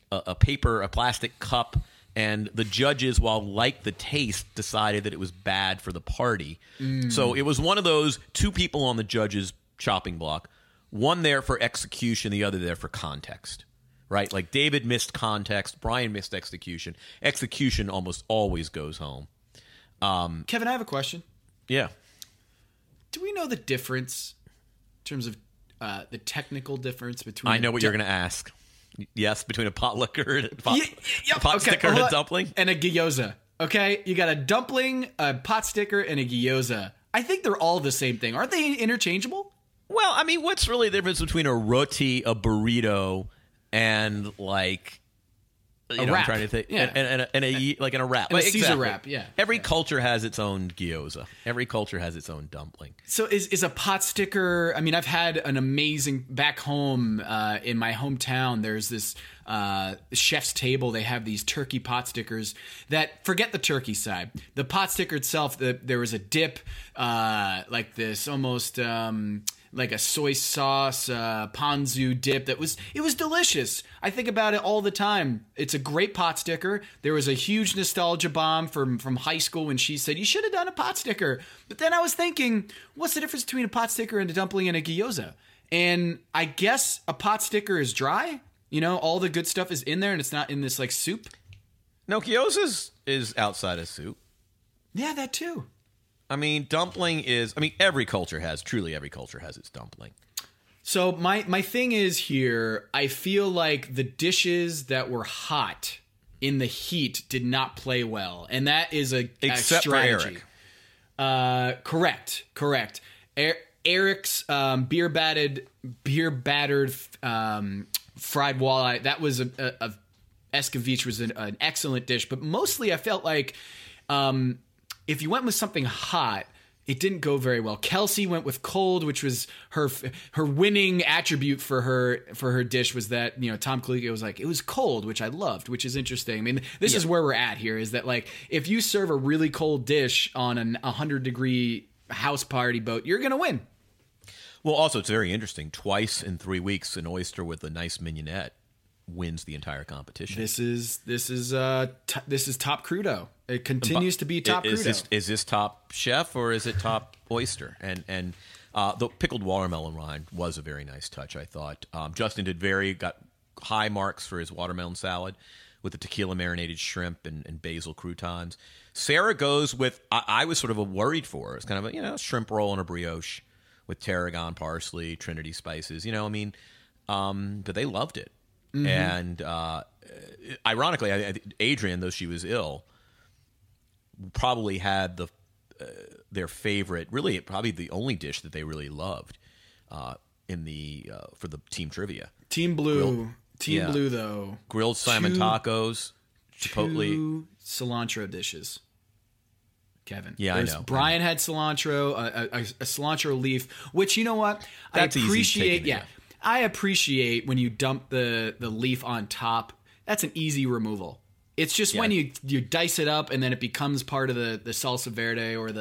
a plastic cup. And the judges, while liked the taste, decided that it was bad for the party. So it was one of those two people on the judges' chopping block, one there for execution, the other there for context. Right? Like David missed context, Brian missed execution. Execution almost always goes home.
Kevin, I have a question.
Yeah.
Do we know the difference in terms of the technical difference between...
I know what you're going to ask. Yes, between a pot liquor and a pot sticker and a dumpling?
And a gyoza. Okay? You got a dumpling, a pot sticker, and a gyoza. I think they're all the same thing. Aren't they interchangeable?
Well, I mean, what's really the difference between a roti, a burrito, and like...
a wrap.
I'm trying to think.
Yeah.
And a wrap.
And a Caesar
exactly.
wrap, yeah.
Every culture has its own gyoza. Every culture has its own dumpling.
So is a pot sticker... I mean, I've had an amazing... Back home in my hometown, there's this chef's table. They have these turkey pot stickers that... Forget the turkey side. The pot sticker itself, there was a dip, like this almost... like a soy sauce, ponzu dip it was delicious. I think about it all the time. It's a great pot sticker. There was a huge nostalgia bomb from high school when she said, you should have done a pot sticker. But then I was thinking, what's the difference between a pot sticker and a dumpling and a gyoza? And I guess a pot sticker is dry. All the good stuff is in there and it's not in this like soup.
No, gyoza is outside of soup.
Yeah, that too.
I mean, dumpling is... I mean, every culture has its dumpling.
So my thing is here, I feel like the dishes that were hot in the heat did not play well. And that is a strategy.
For Eric.
Correct. Eric's beer-battered fried walleye, that was a escovitch was an excellent dish. But mostly I felt like... if you went with something hot, it didn't go very well. Kelsey went with cold, which was her winning attribute for her dish was that, Tom Colicchio was like, it was cold, which I loved, which is interesting. I mean, this is where we're at here, is that like, if you serve a really cold dish on an 100-degree house party boat, you're going to win.
Well, also, it's very interesting. Twice in 3 weeks, an oyster with a nice mignonette wins the entire competition.
This is top crudo. It continues to be top crudo.
Is this top chef or is it top oyster? And the pickled watermelon rind was a very nice touch, I thought. Justin got high marks for his watermelon salad with the tequila marinated shrimp and basil croutons. Sarah goes with, I was sort of worried for her. It's kind of a shrimp roll and a brioche with tarragon, parsley, Trinity spices. But they loved it. Mm-hmm. And ironically, Adrian, though she was ill, probably had their favorite, really probably the only dish that they really loved for the team trivia.
Team Blue, Blue though,
grilled salmon tacos, chipotle,
2 cilantro dishes. Kevin,
I know.
Brian had cilantro, a cilantro leaf, which you know what
That's
I appreciate.
Easy
I appreciate when you dump the leaf on top. That's an easy removal. It's just when you dice it up and then it becomes part of the salsa verde or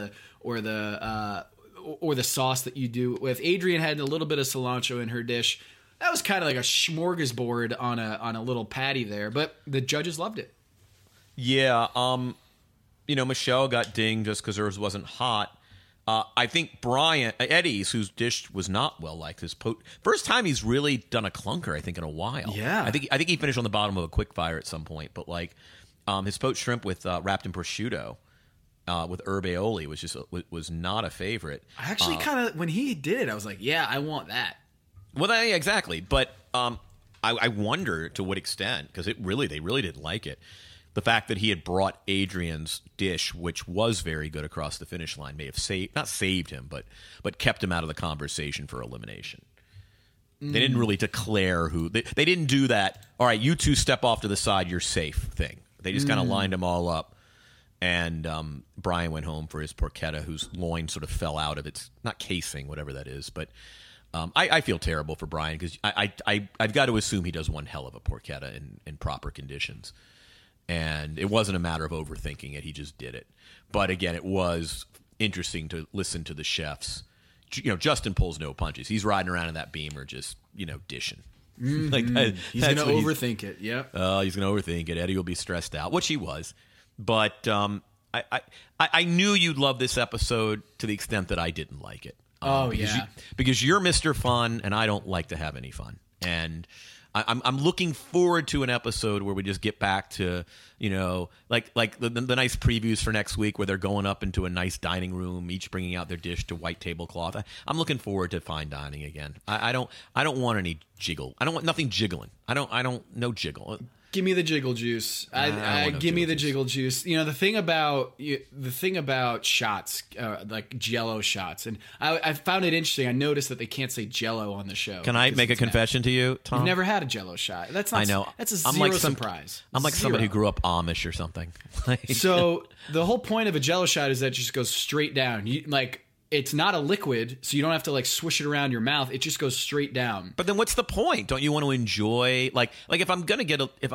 the sauce that you do with. Adrian had a little bit of cilantro in her dish. That was kind of like a smorgasbord on a little patty there, but the judges loved it.
Yeah, Michelle got dinged just because hers wasn't hot. I think Eddie's, whose dish was not well liked, first time he's really done a clunker, I think, in a while.
Yeah,
I think he finished on the bottom of a quick fire at some point. But like his poached shrimp with wrapped in prosciutto with herb aioli was not a favorite.
I actually kind of, when he did it, I was like, yeah, I want that.
Well, exactly. But I wonder to what extent, because they really didn't like it. The fact that he had brought Adrian's dish, which was very good across the finish line, may have not saved him, but kept him out of the conversation for elimination. They didn't really declare who. They didn't do that. All right, you two step off to the side. You're safe thing. They just kind of lined them all up. And Brian went home for his porchetta, whose loin sort of fell out of its, not casing, whatever that is. But I feel terrible for Brian because I've got to assume he does one hell of a porchetta in proper conditions. And it wasn't a matter of overthinking it. He just did it. But again, it was interesting to listen to the chefs. Justin pulls no punches. He's riding around in that Beamer just, dishing.
Mm-hmm. He's going to overthink it. Yep.
He's going to overthink it. Eddie will be stressed out, which he was. But I knew you'd love this episode to the extent that I didn't like it. Because you're Mr. Fun, and I don't like to have any fun. And I'm looking forward to an episode where we just get back to, like the nice previews for next week where they're going up into a nice dining room, each bringing out their dish to white tablecloth. I'm looking forward to fine dining again. I don't want any jiggle. I don't want nothing jiggling. I don't no jiggle.
Give me the jiggle juice. Give me the jiggle juice. The thing about shots, like Jell-O shots, and I found it interesting. I noticed that they can't say Jell-O on the show.
Can I make a confession to you, Tom?
You've never had a Jell-O shot. That's not.
I know.
That's a zero surprise.
I'm like somebody who grew up Amish or something.
So the whole point of a Jell-O shot is that it just goes straight down. It's not a liquid, so you don't have to swish it around your mouth. It just goes straight down.
But then what's the point? Don't you want to enjoy if I'm gonna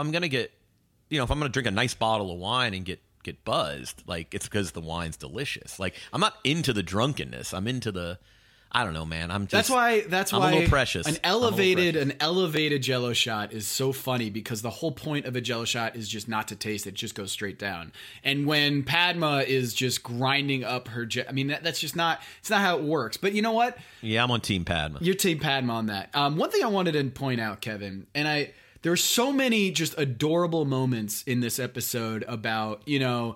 drink a nice bottle of wine and get buzzed, it's because the wine's delicious. I'm not into the drunkenness. I'm into the, I don't know, man. That's why
I'm
a little precious.
An elevated Jell-O shot is so funny because the whole point of a Jell-O shot is just not to taste it. It just goes straight down. And when Padma is just grinding up her, that's just not. It's not how it works. But you know what?
Yeah, I'm on Team Padma.
You're Team Padma on that. One thing I wanted to point out, Kevin, and there are so many just adorable moments in this episode about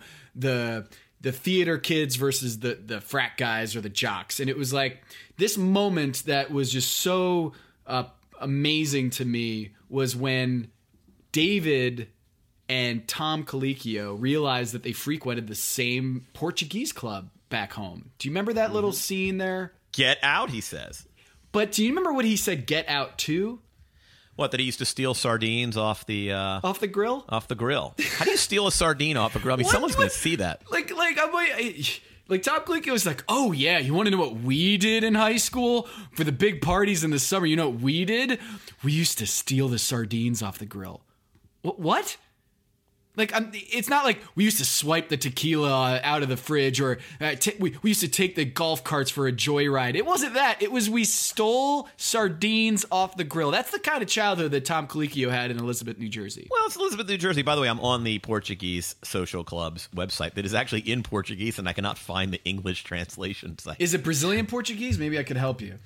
the theater kids versus the frat guys or the jocks. And it was this moment that was just so amazing to me was when David and Tom Colicchio realized that they frequented the same Portuguese club back home. Do you remember that little scene there?
Get out, he says.
But do you remember what he said get out to?
What, that he used to steal sardines off the
grill?
Off the grill. How do you steal a sardine off a grill? Someone's going to see that.
Tom Colicchio was like, oh yeah, you want to know what we did in high school for the big parties in the summer? You know what we did? We used to steal the sardines off the grill. What? It's not like we used to swipe the tequila out of the fridge or we used to take the golf carts for a joyride. It wasn't that. It was we stole sardines off the grill. That's the kind of childhood that Tom Colicchio had in Elizabeth, New Jersey.
Well, it's Elizabeth, New Jersey. By the way, I'm on the Portuguese Social Club's website that is actually in Portuguese, and I cannot find the English translation site.
Is it Brazilian Portuguese? Maybe I could help you.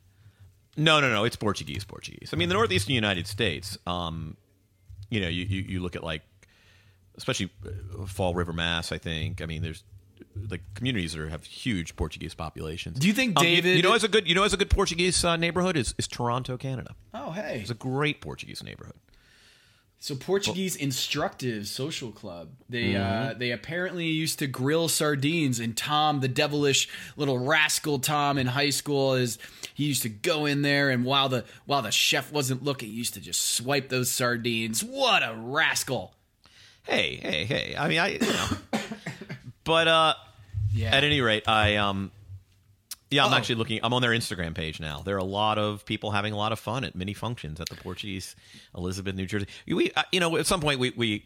No. It's Portuguese. I mean, the northeastern United States, you look at especially Fall River, Mass, I think. I mean, there's communities that have huge Portuguese populations.
Do you think David?
You know, as a good Portuguese neighborhood is Toronto, Canada.
Oh, hey,
it's a great Portuguese neighborhood.
So Portuguese Instructive Social Club. They apparently used to grill sardines, and Tom, the devilish little rascal Tom in high school, he used to go in there, and while the chef wasn't looking, he used to just swipe those sardines. What a rascal!
Hey. I mean, but at any rate, I'm actually looking. I'm on their Instagram page now. There are a lot of people having a lot of fun at mini functions at the Portuguese Elizabeth, New Jersey. At some point,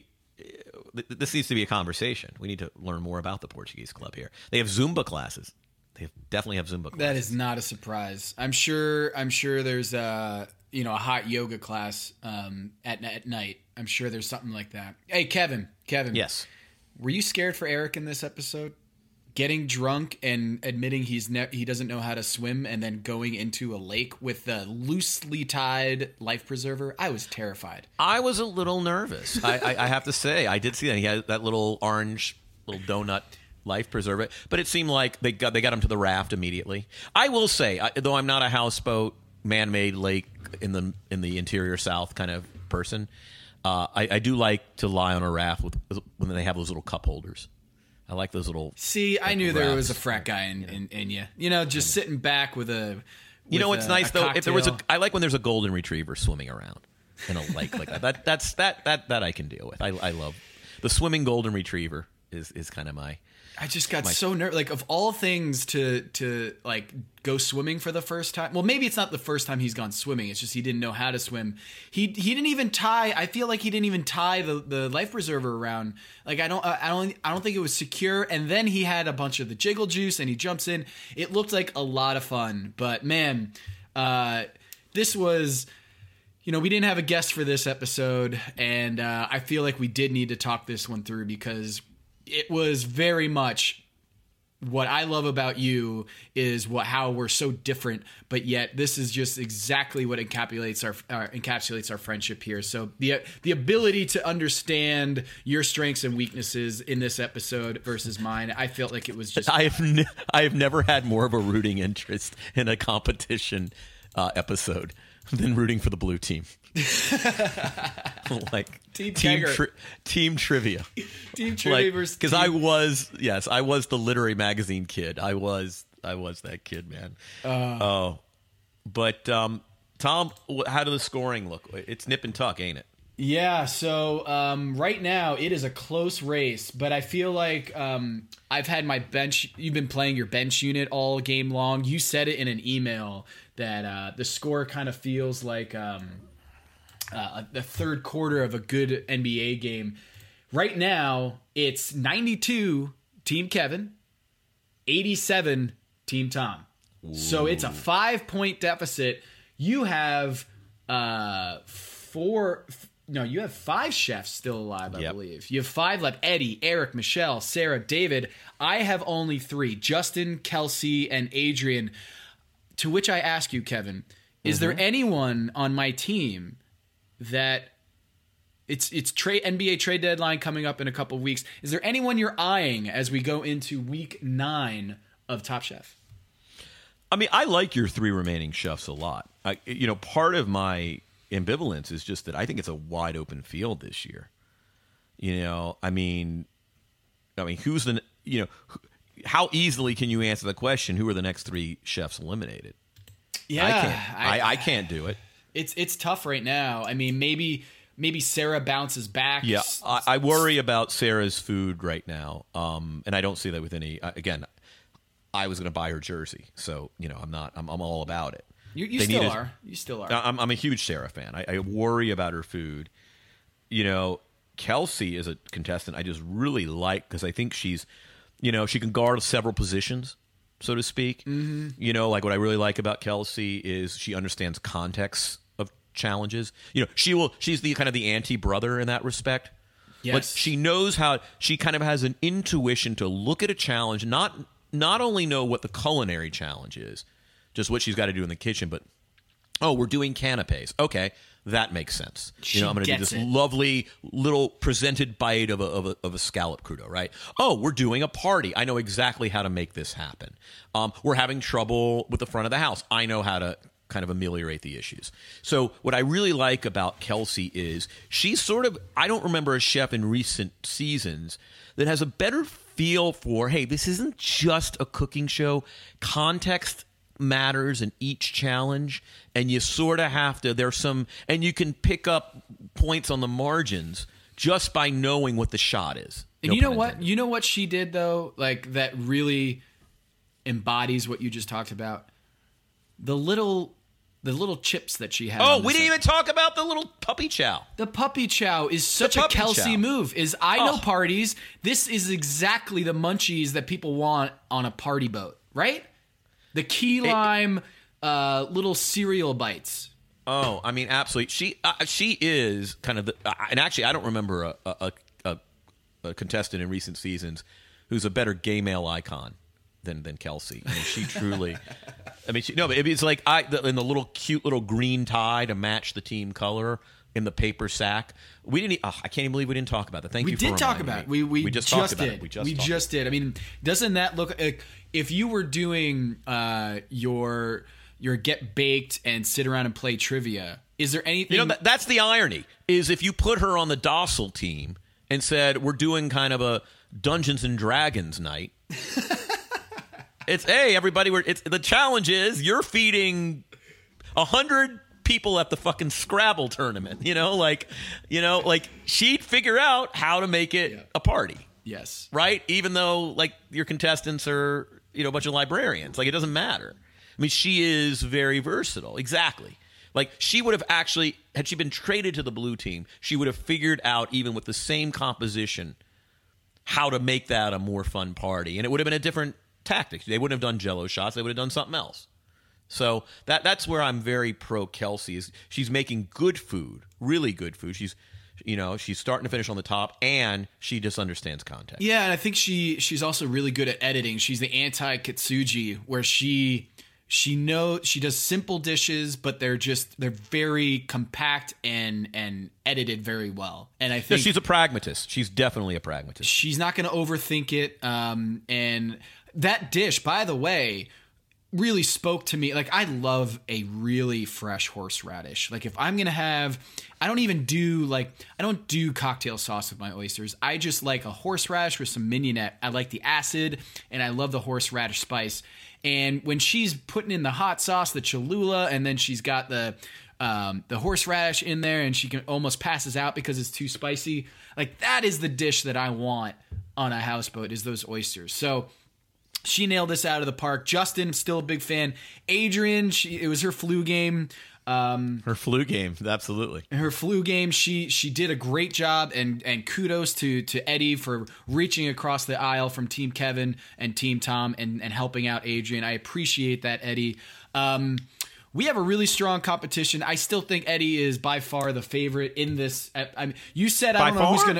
this needs to be a conversation. We need to learn more about the Portuguese club here. They have Zumba classes. They definitely have Zumba classes.
That is not a surprise. I'm sure there's a hot yoga class at night. I'm sure there's something like that. Hey, Kevin.
Yes.
Were you scared for Eric in this episode? Getting drunk and admitting he doesn't know how to swim and then going into a lake with the loosely tied life preserver? I was terrified.
I was a little nervous. I have to say. I did see that. He had that little orange little donut life preserver. But it seemed like they got him to the raft immediately. I will say, though I'm not a houseboat, man-made lake in the interior South kind of person, I do like to lie on a raft when they have those little cup holders. I like those little.
See, I knew rafts. There was a frat guy in you. Just sitting back with a
You know what's nice though? If there was
cocktail.
I like when there's a golden retriever swimming around in a lake like that. That I can deal with. I love the swimming golden retriever is kind of my.
I just got so nervous. Like, of all things to like go swimming for the first time. Well, maybe it's not the first time he's gone swimming. It's just he didn't know how to swim. He didn't even tie. I feel like he didn't even tie the life preserver around. Like, I don't think it was secure. And then he had a bunch of the jiggle juice and he jumps in. It looked like a lot of fun. But man, this was. You know, we didn't have a guest for this episode, and I feel like we did need to talk this one through because it was very much what I love about you is how we're so different, but yet this is just exactly what encapsulates our friendship here. So the ability to understand your strengths and weaknesses in this episode versus mine, I felt like it was just.
I have never had more of a rooting interest in a competition episode than rooting for the blue team. Like team trivia.
Team trivia versus
because I was the literary magazine kid. I was that kid, man. But Tom, how does the scoring look? It's nip and tuck, ain't it?
Yeah, so right now it is a close race, but I feel like I've had my bench. You've been playing your bench unit all game long. You said it in an email that the score kind of feels like the third quarter of a good NBA game. Right now, it's 92 Team Kevin, 87 Team Tom. Ooh. So it's a 5-point deficit. You have you have 5 chefs still alive, I believe. You have 5 left. Eddie, Eric, Michelle, Sarah, David. I have only 3. Justin, Kelsey, and Adrian. To which I ask you, Kevin, is there anyone on my team that it's NBA trade deadline coming up in a couple of weeks. Is there anyone you're eyeing as we go into week 9 of Top Chef?
I mean, I like your 3 remaining chefs a lot. Part of my ambivalence is just that I think it's a wide open field this year. I mean, who's the how easily can you answer the question? Who are the next 3 chefs eliminated?
Yeah,
I can't do it.
It's tough right now. I mean, maybe Sarah bounces back.
Yeah, I worry about Sarah's food right now, and I don't see that with any. Again, I was going to buy her jersey, so I'm all about it.
You still are.
I'm a huge Sarah fan. I worry about her food. Kelsey is a contestant I just really like because I think she's, she can guard several positions, so to speak. Mm-hmm. Like what I really like about Kelsey is she understands context of challenges. She's the kind of the anti-brother in that respect. Yes. But she knows how, she kind of has an intuition to look at a challenge, not only know what the culinary challenge is, just what she's got to do in the kitchen, but, we're doing canapes. Okay, that makes sense. I'm going to do this lovely little presented bite of a scallop crudo, right? Oh, we're doing a party. I know exactly how to make this happen. We're having trouble with the front of the house. I know how to kind of ameliorate the issues. So what I really like about Kelsey is she's sort of, I don't remember a chef in recent seasons that has a better feel for, hey, this isn't just a cooking show. Context matters in each challenge, and you sort of have to, and you can pick up points on the margins just by knowing what the shot is.
And you know what she did though, like that really embodies what you just talked about? The little chips that she had.
Oh, we didn't even talk about the little puppy chow.
The puppy chow is such a Kelsey move. I know parties. This is exactly the munchies that people want on a party boat, right? The key lime little cereal bites.
Oh, I mean, absolutely. She is kind of and actually, I don't remember a contestant in recent seasons who's a better gay male icon than Kelsey. I mean, she truly. I mean, it's like in the little cute little green tie to match the team color in the paper sack. We didn't. I can't even believe we didn't talk about that. Thank you for reminding me. We just talked about it. We just did.
I mean, doesn't that look like if you were doing your get baked and sit around and play trivia? Is there anything?
That's the irony. Is if you put her on the docile team and said we're doing kind of a Dungeons and Dragons night. It's, hey, everybody, the challenge is you're feeding 100 people at the fucking Scrabble tournament. Like she'd figure out how to make it a party.
Yes.
Right? Even though, like, your contestants are, a bunch of librarians. Like, it doesn't matter. I mean, she is very versatile. Exactly. Like, she would have actually, had she been traded to the blue team, she would have figured out, even with the same composition, how to make that a more fun party. And it would have been a different tactic. They wouldn't have done Jell-O shots. They would have done something else. So that's where I'm very pro Kelsey. Is she's making good food, really good food. She's starting to finish on the top, and she just understands context.
Yeah, and I think she's also really good at editing. She's the anti-Kitsuji, where she does simple dishes, but they're very compact and edited very well. And I think
she's a pragmatist. She's definitely a pragmatist.
She's not going to overthink it. And that dish, by the way, really spoke to me. Like, I love a really fresh horseradish. Like, if I'm going to have, I don't do cocktail sauce with my oysters. I just like a horseradish with some mignonette. I like the acid, and I love the horseradish spice. And when she's putting in the hot sauce, the Cholula, and then she's got the horseradish in there, and she can almost passes out because it's too spicy. Like, that is the dish that I want on a houseboat, is those oysters. So she nailed this out of the park. Justin, still a big fan. Adrian, it was her flu game.
Her flu game, absolutely.
Her flu game, she did a great job, and kudos to Eddie for reaching across the aisle from Team Kevin and Team Tom and helping out Adrian. I appreciate that, Eddie. We have a really strong competition. I still think Eddie is by far the favorite in this. You said I don't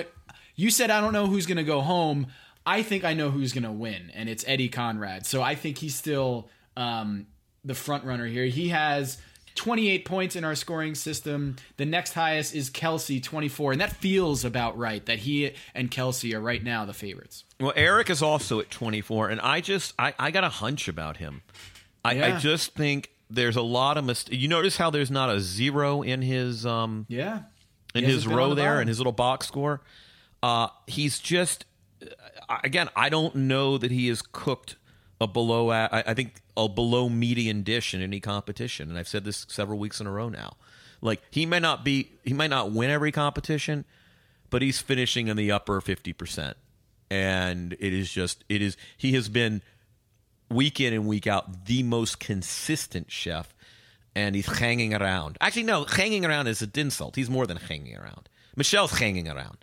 know who's gonna go home. I think I know who's gonna win, and it's Eddie Conrad. So I think he's still the front runner here. He has 28 points in our scoring system. The next highest is Kelsey, 24. And that feels about right, that he and Kelsey are right now the favorites.
Well, Eric is also at 24, and I got a hunch about him. I just think there's a lot of mistakes. You notice how there's not a 0 in his in his row there, in his little box score? He's just, again, I don't know that he has cooked a below median dish in any competition, and I've said this several weeks in a row now. Like, he might not win every competition, but he's finishing in the upper 50%, and he has been week in and week out the most consistent chef, and he's hanging around. Actually, no, hanging around is an insult. He's more than hanging around. Michelle's hanging around.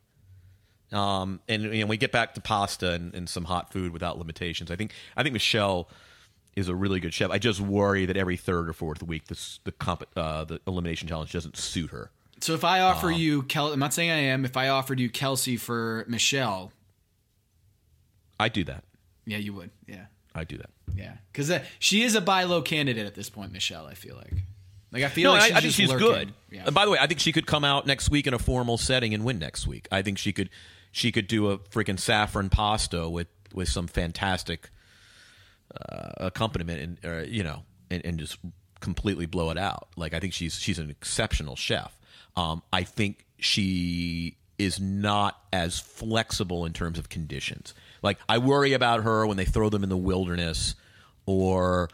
And we get back to pasta and some hot food without limitations. I think Michelle is a really good chef. I just worry that every third or fourth week the elimination challenge doesn't suit her.
So if I offer you, I'm not saying I am. If I offered you Kelsey for Michelle,
I'd do that.
Yeah, you would. Yeah,
I'd do that.
Yeah, because she is a buy low candidate at this point, Michelle. I feel like. I
think she's
lurking.
good.
Yeah.
And by the way, I think she could come out next week in a formal setting and win next week. I think she could do a freaking saffron pasta with some fantastic accompaniment and just completely blow it out. Like, I think she's an exceptional chef. I think she is not as flexible in terms of conditions. Like, I worry about her when they throw them in the wilderness, or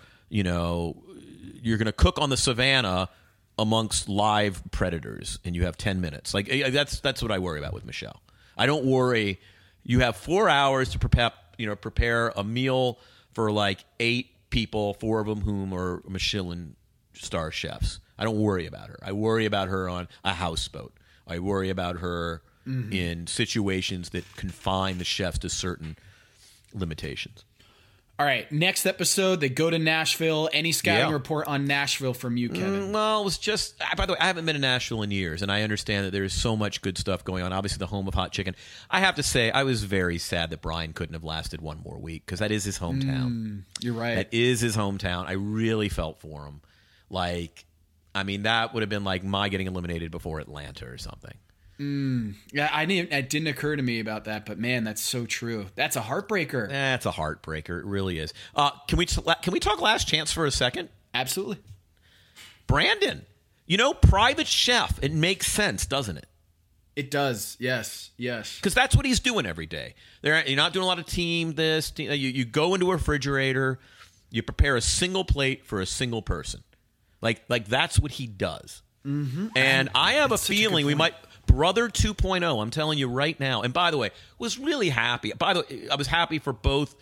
you're going to cook on the savannah amongst live predators and you have 10 minutes. Like, that's what I worry about with Michelle. I don't worry. You have 4 hours to prepare a meal for like 8 people, 4 of them whom are Michelin star chefs. I don't worry about her. I worry about her on a houseboat. I worry about her in situations that confine the chefs to certain limitations.
All right, next episode, they go to Nashville. Any scouting report on Nashville from you, Kevin?
Well, it was just, by the way, I haven't been to Nashville in years, and I understand that there's so much good stuff going on. Obviously, the home of hot chicken. I have to say, I was very sad that Brian couldn't have lasted one more week, because that is his hometown.
You're right.
That is his hometown. I really felt for him. Like, I mean, that would have been like my getting eliminated before Atlanta or something.
Yeah, it didn't occur to me about that, but man, that's so true. That's a heartbreaker.
That's a heartbreaker. It really is. Can we talk Last Chance for a second?
Absolutely.
Brandon, private chef. It makes sense, doesn't it?
It does. Yes.
Because that's what he's doing every day. You're not doing a lot of team. You go into a refrigerator. You prepare a single plate for a single person. Like that's what he does.
Mm-hmm.
And I have a feeling we might Brother 2.0. I'm telling you right now. And by the way, was really happy. By the way, I was happy for both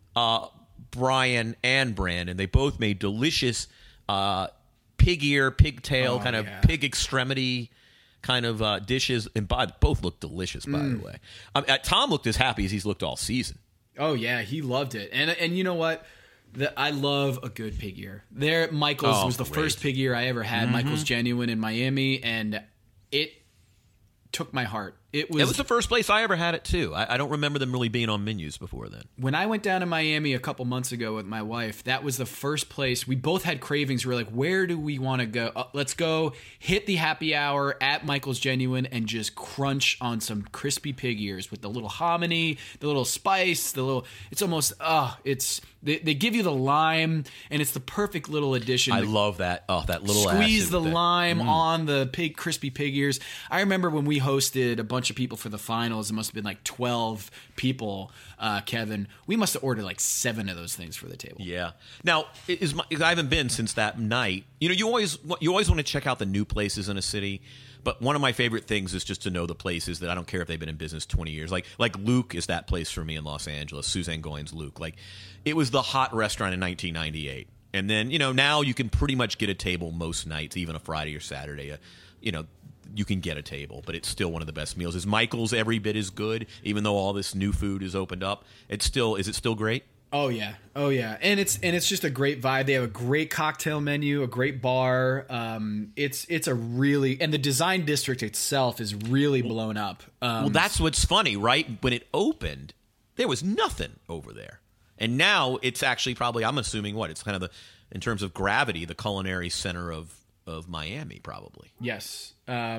Brian and Brandon. They both made delicious pig ear, pigtail, pig extremity kind of dishes. And both looked delicious, by the way. Tom looked as happy as he's looked all season.
Oh yeah, he loved it. And you know what? I love a good pig ear. Michael's was the first pig ear I ever had. Michael's Genuine in Miami, and it took my heart. It was
the first place I ever had it too. I don't remember them really being on menus before then.
When I went down to Miami a couple months ago with my wife, that was the first place. We both had cravings. We were like, where do we want to go? Let's go hit the happy hour at Michael's Genuine and just crunch on some crispy pig ears with the little hominy, the little spice, it's almost, they give you the lime, and it's the perfect little addition.
I love that. Oh, that little
squeeze the lime on the crispy pig ears. I remember when we hosted a bunch of people for the finals. It must have been like 12 people, Kevin. We must have ordered like 7 of those things for the table.
Yeah. Now, I haven't been since that night. You always want to check out the new places in a city. But one of my favorite things is just to know the places that I don't care if they've been in business 20 years. Like Luke is that place for me in Los Angeles. Suzanne Goyen's Luke. Like, it was the hot restaurant in 1998. And then, now you can pretty much get a table most nights, even a Friday or Saturday. You can get a table, but it's still one of the best meals. Is Michael's every bit as good, even though all this new food is opened up? Is it still great?
Oh yeah. And it's just a great vibe. They have a great cocktail menu, a great bar. It's a really, and the design district itself is really blown up.
Well, that's what's funny, right? When it opened, there was nothing over there, and now it's actually probably, I'm assuming, it's kind of in terms of gravity, the culinary center of Miami, probably.
Yes.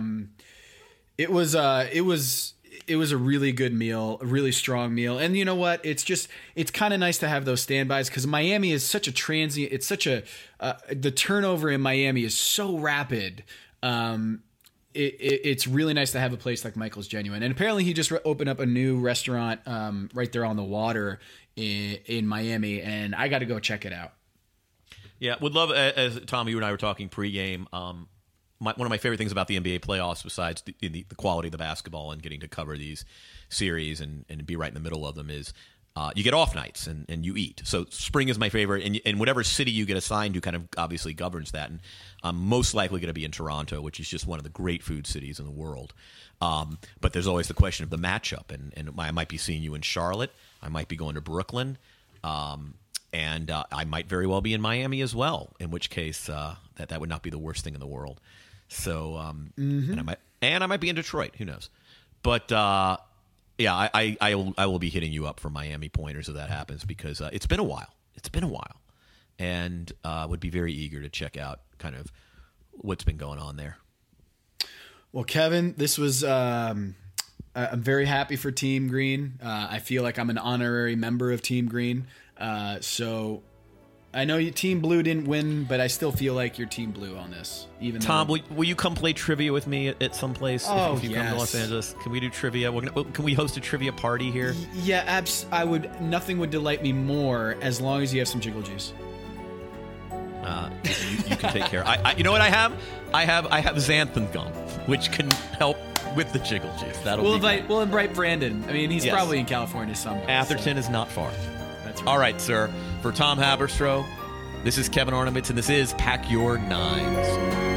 It was a really good meal, a really strong meal. And you know what? It's kind of nice to have those standbys, because Miami is such a transient. It's such the turnover in Miami is so rapid. It's really nice to have a place like Michael's Genuine. And apparently he just opened up a new restaurant right there on the water in Miami, and I got to go check it out.
Yeah, would love, as Tom, you and I were talking pregame, one of my favorite things about the NBA playoffs, besides the quality of the basketball and getting to cover these series and be right in the middle of them, is you get off nights and you eat. So spring is my favorite, and whatever city you get assigned to kind of obviously governs that. And I'm most likely going to be in Toronto, which is just one of the great food cities in the world. But there's always the question of the matchup, and I might be seeing you in Charlotte. I might be going to Brooklyn. And I might very well be in Miami as well, in which case that would not be the worst thing in the world. So, and I might be in Detroit. Who knows? But yeah, I will be hitting you up for Miami pointers if that happens, because it's been a while. And would be very eager to check out kind of what's been going on there.
Well, Kevin, this was. I'm very happy for Team Green. I feel like I'm an honorary member of Team Green. So I know Team Blue didn't win, but I still feel like you're Team Blue on this. Even
Tom, will you come play trivia with me at some place?
Oh,
if you come to Los Angeles, can we do trivia? Can we host a trivia party here?
Yeah, I would. Nothing would delight me more, as long as you have some jiggle juice.
You can take care. You know what I have? I have xanthan gum, which can help with the jiggle juice.
We'll invite Brandon. I mean, he's probably in California somewhere.
Atherton is not far.
That's right.
All right, sir. For Tom Haberstroh, this is Kevin Arnovitz, and this is Pack Your Nines.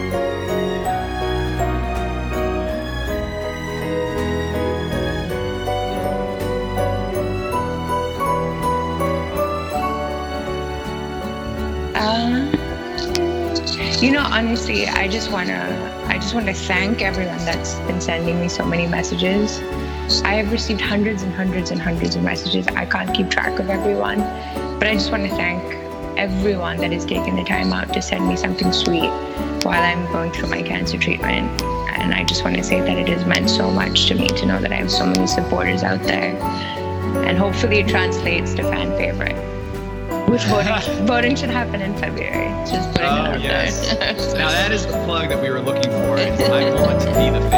Honestly, I just want to thank everyone that's been sending me so many messages. I have received hundreds and hundreds and hundreds of messages. I can't keep track of everyone, but I just want to thank everyone that has taken the time out to send me something sweet while I'm going through my cancer treatment. And I just want to say that it has meant so much to me to know that I have so many supporters out there. And hopefully it translates to fan favorite. Which voting should happen in February. Just putting it out there.
Now that is the plug that we were looking for. I want to be the